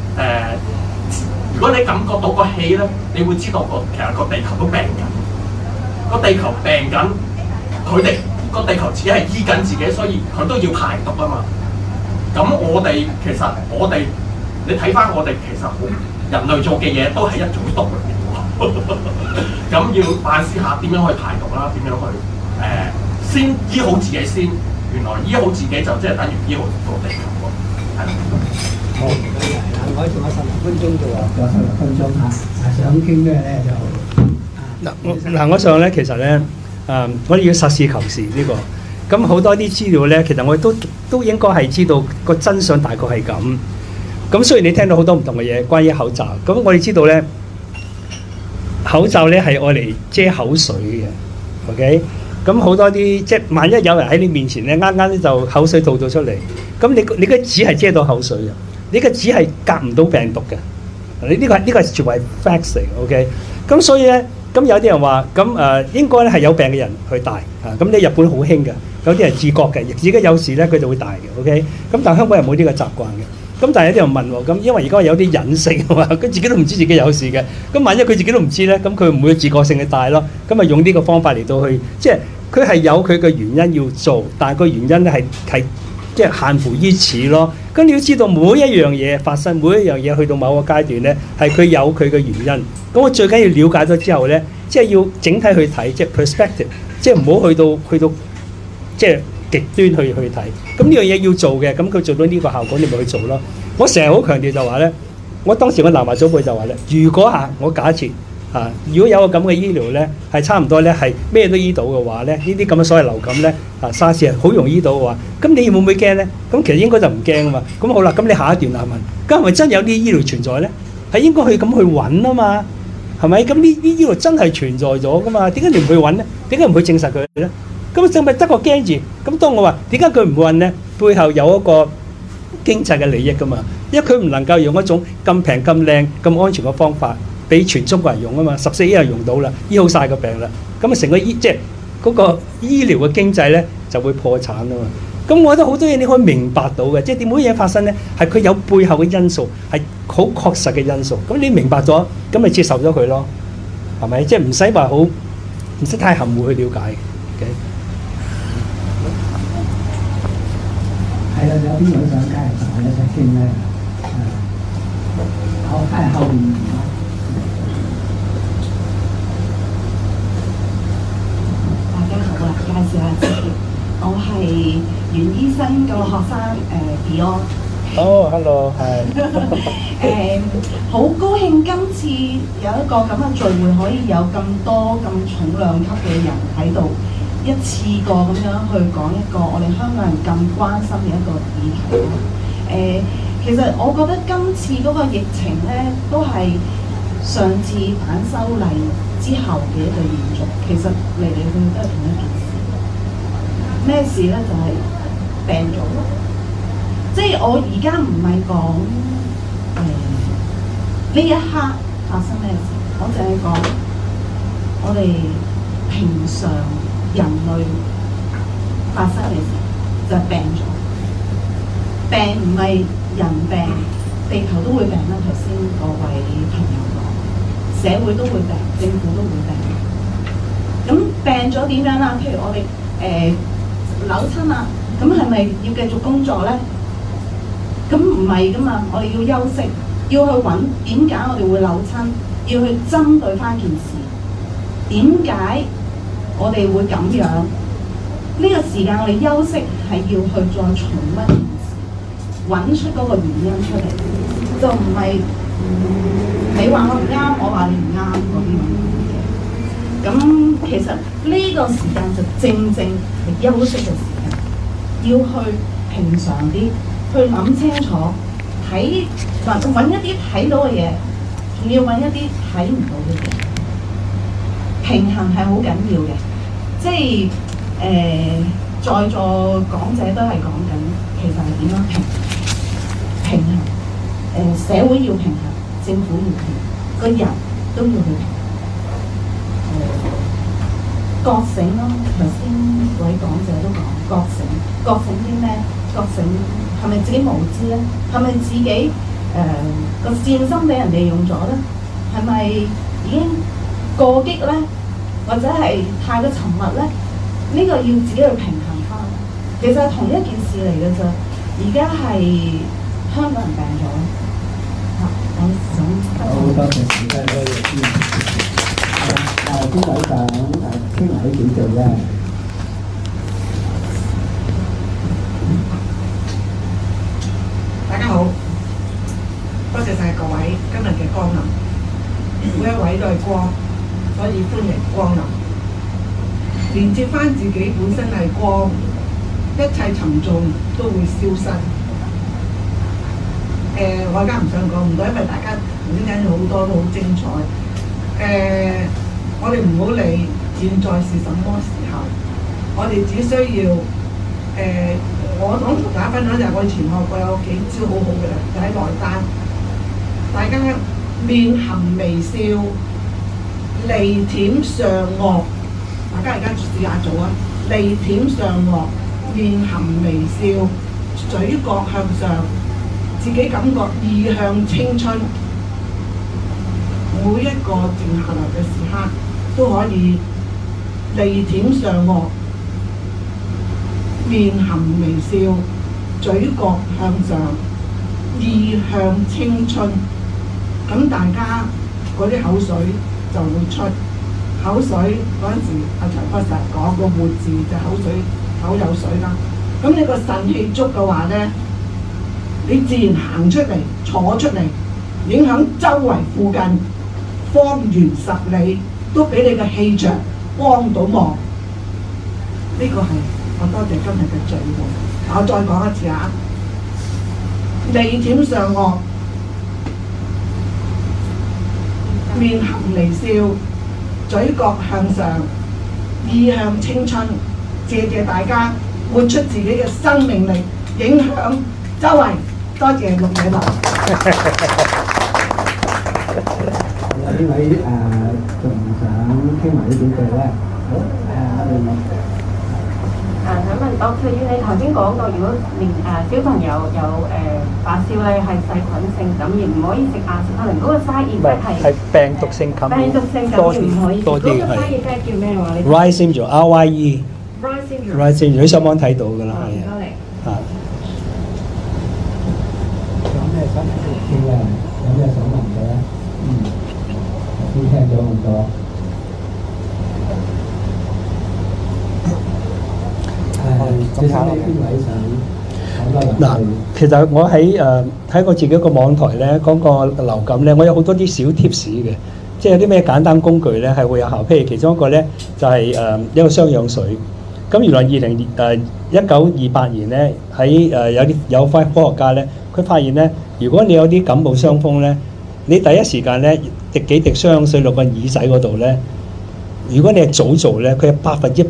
如果你感覺到個氣咧，你會知道其實個地球都病緊。個地球病緊，佢哋個地球只係醫緊自己，所以佢都要排毒啊嘛。咁你睇翻我哋其實人類做嘅嘢都係一種毒嚟嘅。咁要反思下點樣去排毒啦，點樣去先醫好自己先。原來醫好自己就即係等於醫好個地球喎。 好，我仲有10分鐘啫喎，仲有10分鐘嚇，想傾咩咧就嗱，我想咧其實咧我哋要實事求是呢個。咁好多啲資料咧，其實我哋都應該係知道個真相大概係咁。咁雖然你聽到好多唔同嘅嘢關於口罩，咁我哋知道咧。口罩咧係愛嚟遮口水嘅 ，OK？咁好多啲即係萬一有人喺你面前咧，啱啱就口水吐咗出嚟，咁你個紙係遮到口水嘅，你個紙係隔唔到病毒嘅。你呢個係全部係 facts 嚟 ，OK？咁所以咧，咁有啲人話咁應該咧係有病嘅人去戴咁你日本好興嘅，有啲人自覺嘅，自己有事咧佢就會戴嘅 ，OK？咁但係香港人冇呢個習慣嘅。咁但係有啲人問喎，咁因為而家有啲隱性啊嘛，佢自己都唔知自己有事嘅，咁萬一佢自己都唔知咧，咁佢唔會自覺性去戴咯，咁咪用呢個方法嚟到去，即係佢係有佢嘅原因要做，但係個原因咧係即係限乎於此咯。咁你要知道每一樣嘢發生，每一樣嘢去到某個階段咧，係佢有佢嘅原因。咁我最緊要了解咗之後咧，即係要整體去睇，即係 perspective，即係唔好去到即係極端去睇。咁呢樣嘢要做嘅，咁佢做到呢個效果，你咪去做咯。我成日好強調就話咧，我當時我南華早報就話咧，如果我假設如果有個咁嘅醫療咧，係差唔多咧係咩都醫到嘅話咧，呢啲咁嘅所謂流感咧沙士係好容易醫到嘅話，咁你會唔會驚咧？咁其實應該就唔驚啊嘛。咁好啦，咁你下一段嚟問，咁係咪真有啲醫療存在咧？係應該去咁去揾啊嘛，係咪？咁呢啲醫療真係存在咗噶嘛？點解你唔去揾咧？點解唔去證實佢咧？咁就咪得個驚字。咁當我話點解佢唔揾咧？背後有一個經濟嘅利益噶嘛，因為佢唔能夠用一種咁平、咁靚、咁安全嘅方法俾全中國人用啊嘛，14億人用到啦，醫好晒個病啦，咁啊成個即係嗰個醫療嘅經濟咧就會破產啊嘛。咁我覺得好多嘢你可以明白到嘅，即係點每嘢發生咧係佢有背後嘅因素，係好確實嘅因素。咁你明白咗，咁咪接受咗佢咯，係咪？即係唔使話好，唔使太含糊去了解嘅。 係啦，有邊位想加入同我一齊傾咧？好，喺後面。 大家好啊，介紹下自己，我係袁醫生個學生， Beyond。 哦，hello，係。 好高興今次有一個咁嘅聚會，可以有咁多咁重量級嘅人喺度，一次過咁樣去講一個我哋香港人咁關心嘅一個議題。其實我覺得今次嗰個疫情咧，都係上次反修例之後嘅一個延續。其實嚟嚟去去都係同一件事。咩事咧？就係、病咗咯。即係我而家唔係講呢一刻發生咩事，我淨係講我哋平常人類發生嘅事，就係、病咗。病唔係人病，地球都會病啦。頭先各位朋友講，社會都會病，政府都會病。咁病咗點樣啦？譬如我哋扭親啦，咁係咪要繼續工作咧？咁唔係噶嘛，我哋要休息，要去揾點解我哋會扭親，要去針對翻件事。點解我哋會咁樣？呢個時間我哋休息係要去再重溫件事，揾出嗰個原因出嚟，就唔係你話我唔啱，我話你唔啱嗰啲咁嘅嘢。咁其實呢個時間就正正係休息嘅時間，要去平常啲。去諗清楚，睇揾一啲睇到嘅嘢，仲要揾一啲睇唔到嘅嘢。平衡係好緊要嘅，即係在座講者都係講緊，其實係點樣平衡？社會要平衡，政府要平衡，個人都要去平衡。覺醒咯，頭先位講者都講覺醒，覺醒啲咩？覺醒係咪自己無知咧？係咪自己個善心俾人哋用咗咧？係咪已經過激咧？或者係太過沉默咧？呢個要自己去平衡翻。其實係同一件事嚟嘅啫。而家係香港人病咗。我想好多謝時間多謝先。邊位想傾埋呢幾句咧？ 大家好，多謝晒各位今日嘅光臨，每一位都係光，所以歡迎光臨。連接翻自己本身係光，一切沉重都會消失。我而家唔想講咁多，因為大家頭先講咗好多都好精彩。我哋唔好理現在是什麼時候，我哋只需要我想同大家分享就係我以前學過有幾招好好嘅啦，就喺內丹，大家面含微笑，脷舔上顎，大家而家試下做啊！脷舔上顎，面含微笑，嘴角向上，自己感覺意向青春。每一個靜下來嘅時刻都可以脷舔上顎，面含微笑，嘴角向上，意向青春。咁大家嗰啲口水就會出。口水嗰陣時，阿陳博士講個活字就口有水啦。咁你個腎氣足嘅話咧，你自然行出嚟、坐出嚟，影響周圍附近方圓10里，都俾你嘅氣場幫到忙。呢個係我多謝今日嘅聚會。我再講一次啊！脷舔上顎，面含微笑，嘴角向上，意向青春。謝謝大家活出自己嘅生命力，影響周圍。多謝陸美樂。 有邊位仲想傾埋呢幾句咧？好， 想問Dr. Yuen，你頭先講到，如果連小朋友有發燒咧，係細菌性感染，唔可以食阿司匹林。嗰個 side effect 係病毒性感染， 病毒性感染唔可以。嗰個 side effect 叫咩話？ Rye syndrome，RYE。Rye syndrome，你上網睇到㗎啦，係啊。 有咩想傾嘅？有咩想問嘅？先聽咗咁多。你想邊位想？ 嗱，其實我喺我自己一個網台咧講個流感咧，我有好多啲小 tips 嘅，即係有啲咩簡單工具咧係會有效。譬如其中一個咧就係一個雙氧水。咁原來1928年咧喺有塊科學家咧，佢發現咧，如果你有啲感冒傷風咧，你第一時間咧滴幾滴雙氧水落個耳仔嗰度咧，如果你係早做咧，佢係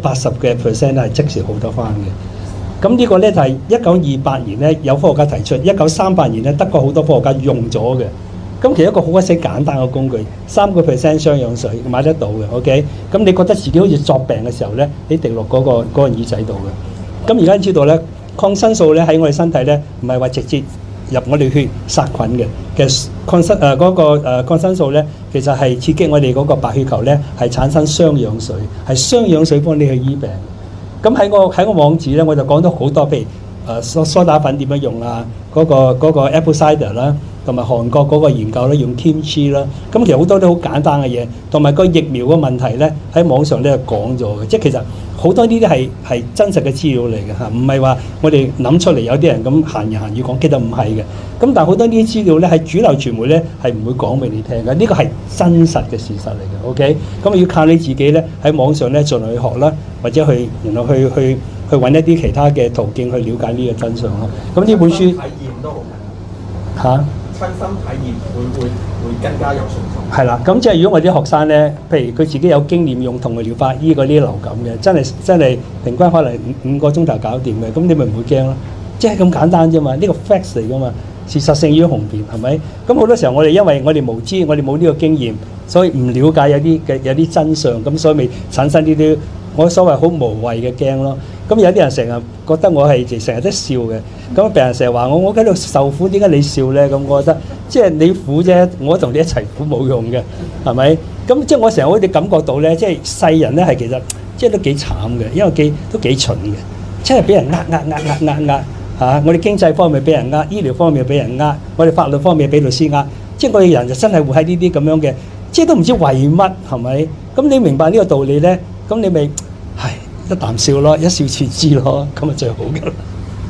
80%係即時好得翻嘅。咁呢個咧就係1928年咧有科學家提出，1938年咧德國好多科學家用咗嘅。咁其實一個好鬼死簡單嘅工具，3% 雙氧水買得到嘅 ，OK。咁你覺得自己好似作病嘅時候咧，你滴落嗰個耳仔度嘅。咁而家知道咧，抗生素咧喺我哋身體咧唔係話直接入我哋血殺菌嘅，其實抗生素咧其實係刺激我哋嗰個白血球咧係產生雙氧水，係雙氧水幫你去醫病。咁喺個網址咧我就講咗好多，譬如梳打粉點樣用啊，嗰個 apple cider 啦。同埋韓國嗰個研究咧用 kimchi 啦，咁其實好多都好簡單嘅嘢，同埋個疫苗嘅問題咧喺網上咧講咗嘅，即係其實好多呢啲係真實嘅資料嚟嘅嚇，唔係話我哋諗出嚟有啲人咁閒言閒語講，其實唔係嘅。咁但係好多呢啲資料咧喺主流傳媒咧係唔會講俾你聽嘅，呢個係真實嘅事實嚟嘅。OK，咁要靠你自己咧喺網上咧盡量去學啦，或者然後去揾一啲其他嘅途徑去了解呢個真相咯。咁呢本書體驗都好嚇。 親身體驗會更加有信心。 係啦，咁即係如果我啲學生咧，譬如佢自己有經驗用同類療法醫嗰啲流感嘅，真係平均可能5個鐘頭搞掂嘅，咁你咪唔會驚咯。即係咁簡單啫嘛，呢個 facts 嚟噶嘛，事實勝於雄辯，係咪？咁好多時候我哋因為我哋無知，我哋冇呢個經驗，所以唔了解有啲真相，咁所以咪產生呢啲我所謂好無謂嘅驚咯。咁有啲人成日覺得我係成日都笑嘅，咁病人成日話我喺度受苦，點解你笑咧？咁我覺得即係你苦啫，我同你一齊苦冇用嘅，係咪？咁即係我成日好似感覺到咧，即係世人咧係其實即係都幾慘嘅，因為都幾蠢嘅，即係俾人呃嚇。我哋經濟方面俾人呃，醫療方面俾人呃，我哋法律方面俾律師呃，即係我哋人就真係會喺呢啲咁樣嘅，即係都唔知為乜係咪？咁你明白呢個道理咧，咁你咪一啖笑咯，一笑置之咯，咁咪最好嘅啦。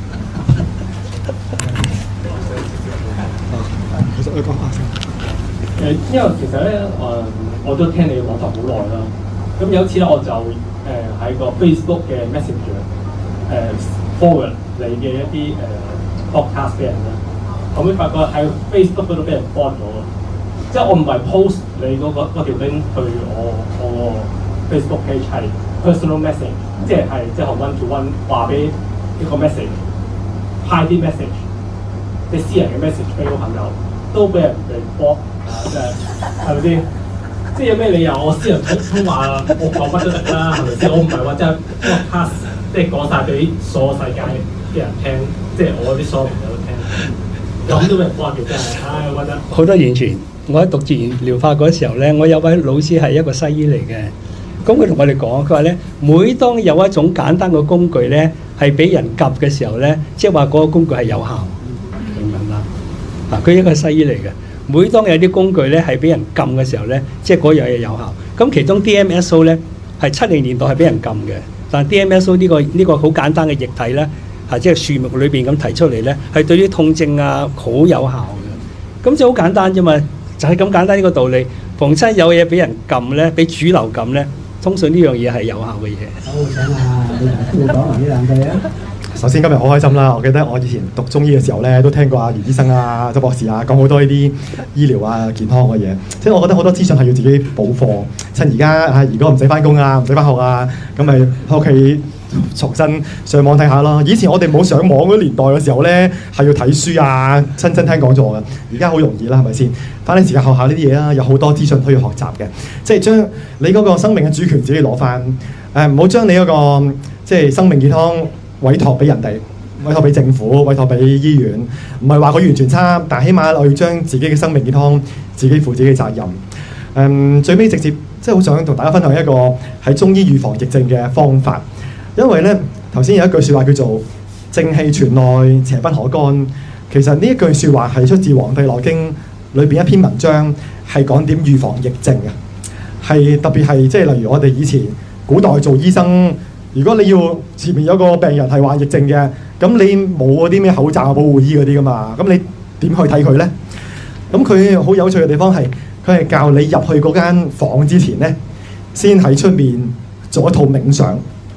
因為其實咧，我都聽你嘅講法好耐啦。咁有一次咧，我就喺個 Facebook 嘅 Messenger forward 你嘅一啲podcast 俾人啦。後尾發覺喺 Facebook 嗰度俾人 ban 咗，即係我唔係 post 你嗰條 link 去我 Facebook page 係 personal message， 即係 one to one 話俾一個 message， 派啲 message， 即係私人嘅 message 俾個朋友，都俾人哋 block， 係咪先？即係有咩理由？我私人通話我講乜都得啦，係咪先？我唔係話真係 podcast， 即係講晒俾所有世界嘅人聽，即係我啲所有朋友都聽，咁都俾人 block嘅真係，我覺得好多年前我喺讀自然療法嗰時候咧，我有位老師係一個西醫嚟嘅。咁佢同我哋講，佢話咧，每當有一種簡單嘅工具咧，係俾人及嘅時候咧，即係話嗰個工具係有效，明唔明啦？佢一個西醫嚟嘅。每當有啲工具咧係俾人禁嘅時候咧，即係嗰樣嘢有效。咁其中 DMSO 咧係70年代係俾人禁嘅，但係 DMSO 呢個好簡單嘅液體咧，即係樹木裏邊咁提出嚟咧，係對啲痛症啊好有效嘅。咁就好簡單啫嘛，就係咁簡單呢個道理。逢親有嘢俾人禁咧，俾主流禁咧。通訊呢樣嘢係有效嘅嘢。 好，請你講埋呢兩句啊！ 首先今日好開心啦！我記得我以前讀中醫嘅時候咧，都聽過阿袁醫生啊、周博士啊講好多呢啲醫療啊、健康嘅嘢。即係我覺得好多資訊係要自己補課。趁而家如果唔使翻工啊、唔使翻學啊，咁咪喺屋企重新上網睇下咯。以前我哋冇上網嗰年代嘅時候咧，係要睇書啊、親身聽講座嘅。而家好容易啦，係咪先？翻啲時間學下呢啲嘢啦，有好多資訊可以學習嘅。即係將你嗰個生命嘅主權自己攞翻。唔好將你嗰個即係生命健康委託俾人哋，委託俾政府，委託俾醫院。唔係話佢完全差，但係起碼我要將自己嘅生命健康自己負自己嘅責任。最尾直接即係好想同大家分享一個喺中醫預防疫症嘅方法。因為咧頭先有一句説話叫做正氣存內，邪不可干。其實呢一句説話係出自《黃帝內經》裏邊一篇文章，係講點預防疫症嘅。係特別係即係例如我哋以前古代做醫生，如果你要前面有個病人係患疫症嘅， 咁你冇嗰啲咩口罩、保護衣嗰啲噶嘛？咁你點去睇佢咧？咁佢好有趣嘅地方係，佢係教你入去嗰間房之前咧，先喺出面做一套冥想。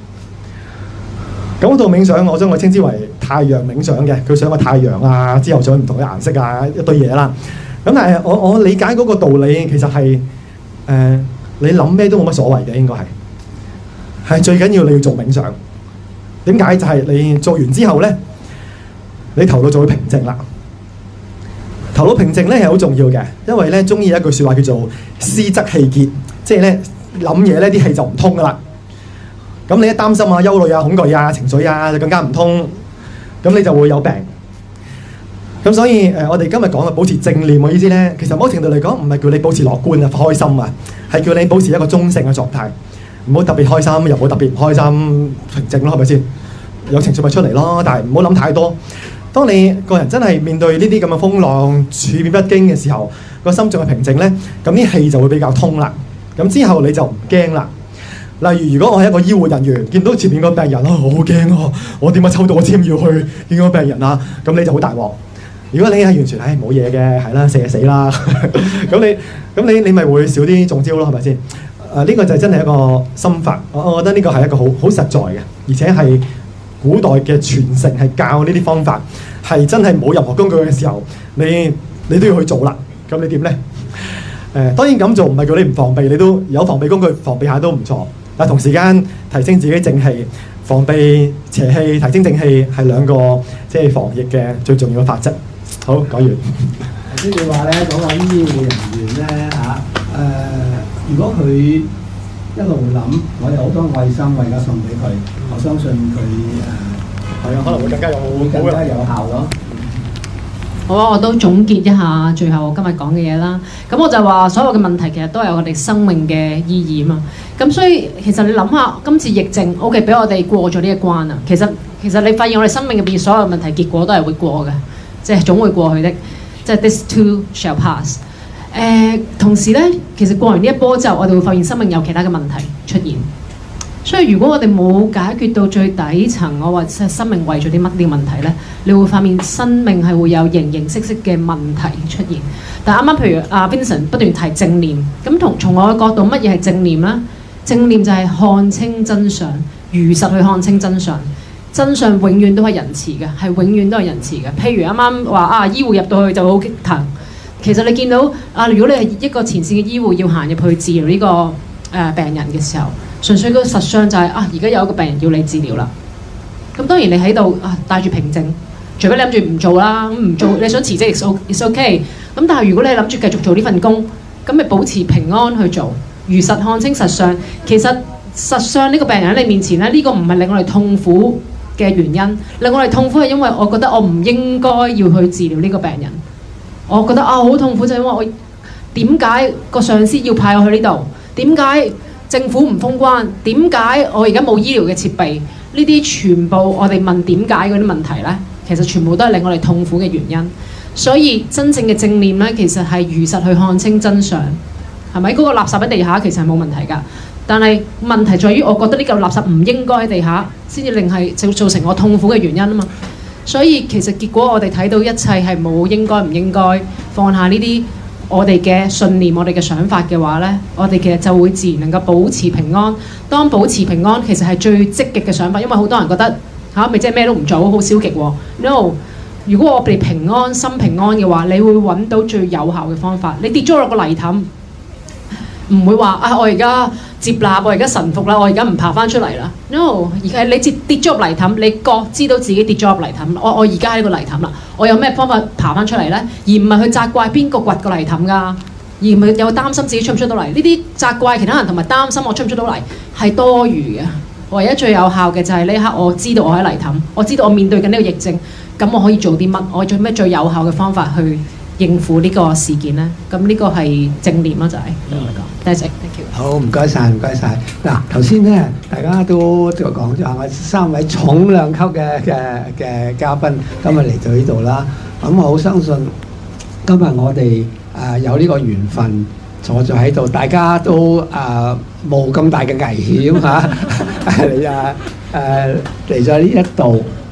咁嗰套冥想，我將佢稱之為太陽冥想嘅。佢想個太陽啊，之後仲有唔同嘅顏色啊，一堆嘢啦。咁但係我理解嗰個道理其實係你諗咩都冇乜所謂嘅，應該係最緊要你要做冥想。點解？就係你做完之後咧，你頭腦就會平靜啦。頭腦平靜咧係好重要嘅，因為咧中醫有一句説話叫做思則氣結，即係咧諗嘢咧啲氣就唔通噶啦。咁你一擔心啊、憂慮啊、恐懼啊、情緒啊，就更加唔通，咁你就會有病。咁所以我哋今日講嘅保持正念嘅意思咧，其實某程度嚟講唔係叫你保持樂觀啊、開心啊，係叫你保持一個中性嘅狀態，唔好特別開心，又唔好特別唔開心，平靜咯，係咪先？有情緒咪出嚟咯，但係唔好諗太多。當你個人真係面對呢啲咁嘅風浪、處變不驚嘅時候，個心仲係平靜咧，咁啲氣就會比較通啦。咁之後你就唔驚啦。例如，如果我係一個醫護人員，見到前面個病人我好驚啊！我點解抽到個籤要去見個病人啊？咁你就好大鑊。如果你係完全冇嘢嘅，係啦，死就死啦。咁你咪會少啲中招咯，係咪先？呢個就真係一個心法。我覺得呢個係一個好實在嘅，而且係古代嘅傳承係教呢啲方法，係真係冇任何工具嘅時候，你都要去做啦。咁你點咧？當然咁做唔係叫你唔防備，你都有防備工具，防備下都唔錯。但同時間提升自己正氣，防備邪氣，提升正氣係兩個即係防疫嘅最重要嘅法則。好，講完。 頭先你話咧講話醫護人員咧嚇，如果佢一路諗，我有好多愛心，我而家送俾佢，我相信佢係啊，可能會更加有效咯。 好啊，我都總結一下最後我今日講嘅嘢啦。咁我就話所有嘅問題其實都係我哋生命嘅意義啊嘛。咁所以其實你諗下，今次疫症 OK 俾我哋過咗呢一關啊。其實你發現我哋生命入邊所有問題結果都係會過嘅，即係總會過去的，即係 this too shall pass。同時咧，其實過完呢一波之後，我哋會發現生命有其他嘅問題出現。所以如果我哋冇解決到最底層，我話生命為咗啲乜啲問題咧，你會發現生命係會有形形色色嘅問題出現。但啱啱譬如阿 Vincent 不斷提正念，咁從我嘅角度，乜嘢係正念咧？正念就係看清真相，如實去看清真相。真相永遠都係仁慈嘅，係永遠都係仁慈嘅。譬如啱啱話醫護入到去就好激騰，其實你見到如果你係一個前線嘅醫護要行入去治療呢個病人嘅時候，純粹個實相就係而家有一個病人要你治療啦。咁當然你喺度帶住平靜，除非你諗住唔做啦，唔做你想辭職 it's OK。咁但係如果你諗住繼續做呢份工，咁咪保持平安去做，如實看清實相。其實實相呢個病人喺你面前咧，呢個唔係令我哋痛苦嘅原因，令我哋痛苦係因為我覺得我唔應該要去治療呢個病人。我覺得好痛苦就係因為我點解個上司要派我去呢度？點解政府唔封關？點解我而家冇醫療嘅設備？呢啲全部我哋問點解嗰啲問題呢，其實全部都係令我哋痛苦嘅原因。所以真正嘅正念呢，其實係如實去看清真相，係咪？嗰個垃圾喺地下其實係冇問題㗎，但係問題在於我覺得呢嚿垃圾唔應該喺地下，先至令係造成我痛苦嘅原因啊嘛。所以其實結果我哋睇到一切係冇應該唔應該，放下呢啲我哋嘅信念、我哋嘅想法嘅話呢，我哋其實就會自然能夠保持平安。當保持平安其實係最積極嘅想法，因為好多人覺得咪即係咩都唔做，好消極喎。No， 如果我哋平安、心平安嘅話，你會揾到最有效嘅方法。你跌咗落個泥凼，唔會話我而家接納，我而家臣服啦，我而家唔爬翻出嚟啦。No， 而係你跌咗入泥凼，你覺知道自己跌咗入泥凼，我而家喺個泥凼啦，我有咩方法爬翻出嚟呢？而唔係去責怪邊個掘個泥凼㗎，而唔係有擔心自己出唔出到嚟。呢啲責怪其他人同埋擔心我出唔出到嚟係多餘嘅。唯一最有效嘅就係呢一刻，我知道我喺泥凼，我知道我面對緊呢個疫症，咁我可以做啲乜？我做咩最有效嘅方法去應付呢個事件呢？咁呢個係正念咯，就係對我嚟講。多謝 ，thank you。 好，唔該晒，唔該晒。嗱，頭先咧，大家都講咗我3位重量級嘅嘉賓今日嚟到呢度啦。咁我好相信今日我哋有呢個緣分坐咗喺度，大家都冇咁大嘅危險嚇嚟咗呢一度。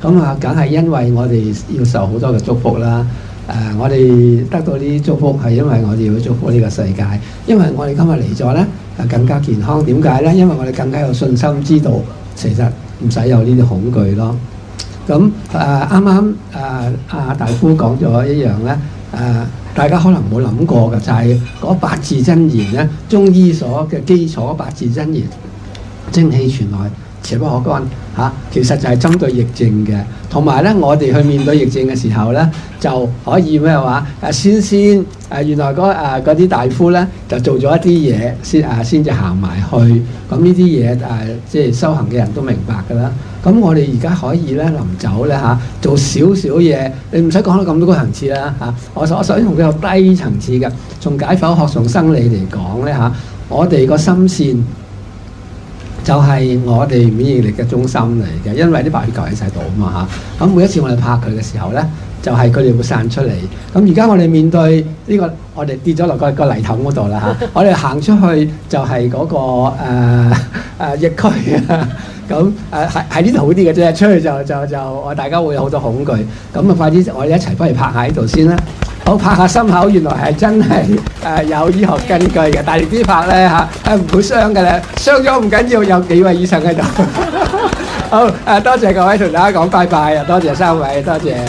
咁啊，梗係因為我哋要受好多嘅祝福啦。我哋得到呢啲祝福係因為我哋要祝福呢個世界，因為我哋今日嚟咗咧更加健康。點解咧？因為我哋更加有信心，知道其實唔使有呢啲恐懼咯。咁啱啱阿大夫講咗一樣咧，大家可能冇諗過嘅就係嗰八字真言咧，中醫所嘅基礎八字真言，精氣全內，邪不可干嚇，其實就係針對疫症嘅。同埋咧，我哋去面對疫症嘅時候咧，就可以咩話？先原來嗰啲大夫咧就做咗一啲嘢，先至行埋去。咁呢啲嘢即係修行嘅人都明白㗎啦。咁我哋而家可以咧臨走咧做少少嘢，你唔使講到咁多個層次啦嚇。我想同佢有低層次嘅，從解剖學、從生理嚟講咧我哋個心線就係我哋免疫力嘅中心嚟嘅，因為啲白血球喺晒度啊嘛嚇。咁每一次我哋拍佢嘅時候咧，就係佢哋會散出嚟。咁而家我哋面對呢個，我哋跌咗落個泥凼嗰度啦嚇。我哋行出去就係嗰個疫區啊。咁喺呢度好啲嘅啫，出去就大家會有好多恐懼。咁快啲，我哋一齊翻嚟拍下呢度先啦。好，拍下心口，原來係真係有醫學根據嘅。大力啲拍咧唔會傷嘅咧，傷咗唔緊要，有幾位醫生喺度。好多謝各位同大家講拜拜啊！多謝三位，多謝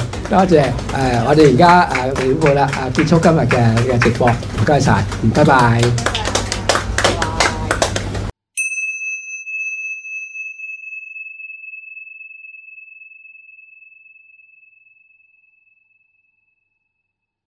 我哋而家5點半啦，結束今日嘅直播，唔該晒，拜拜。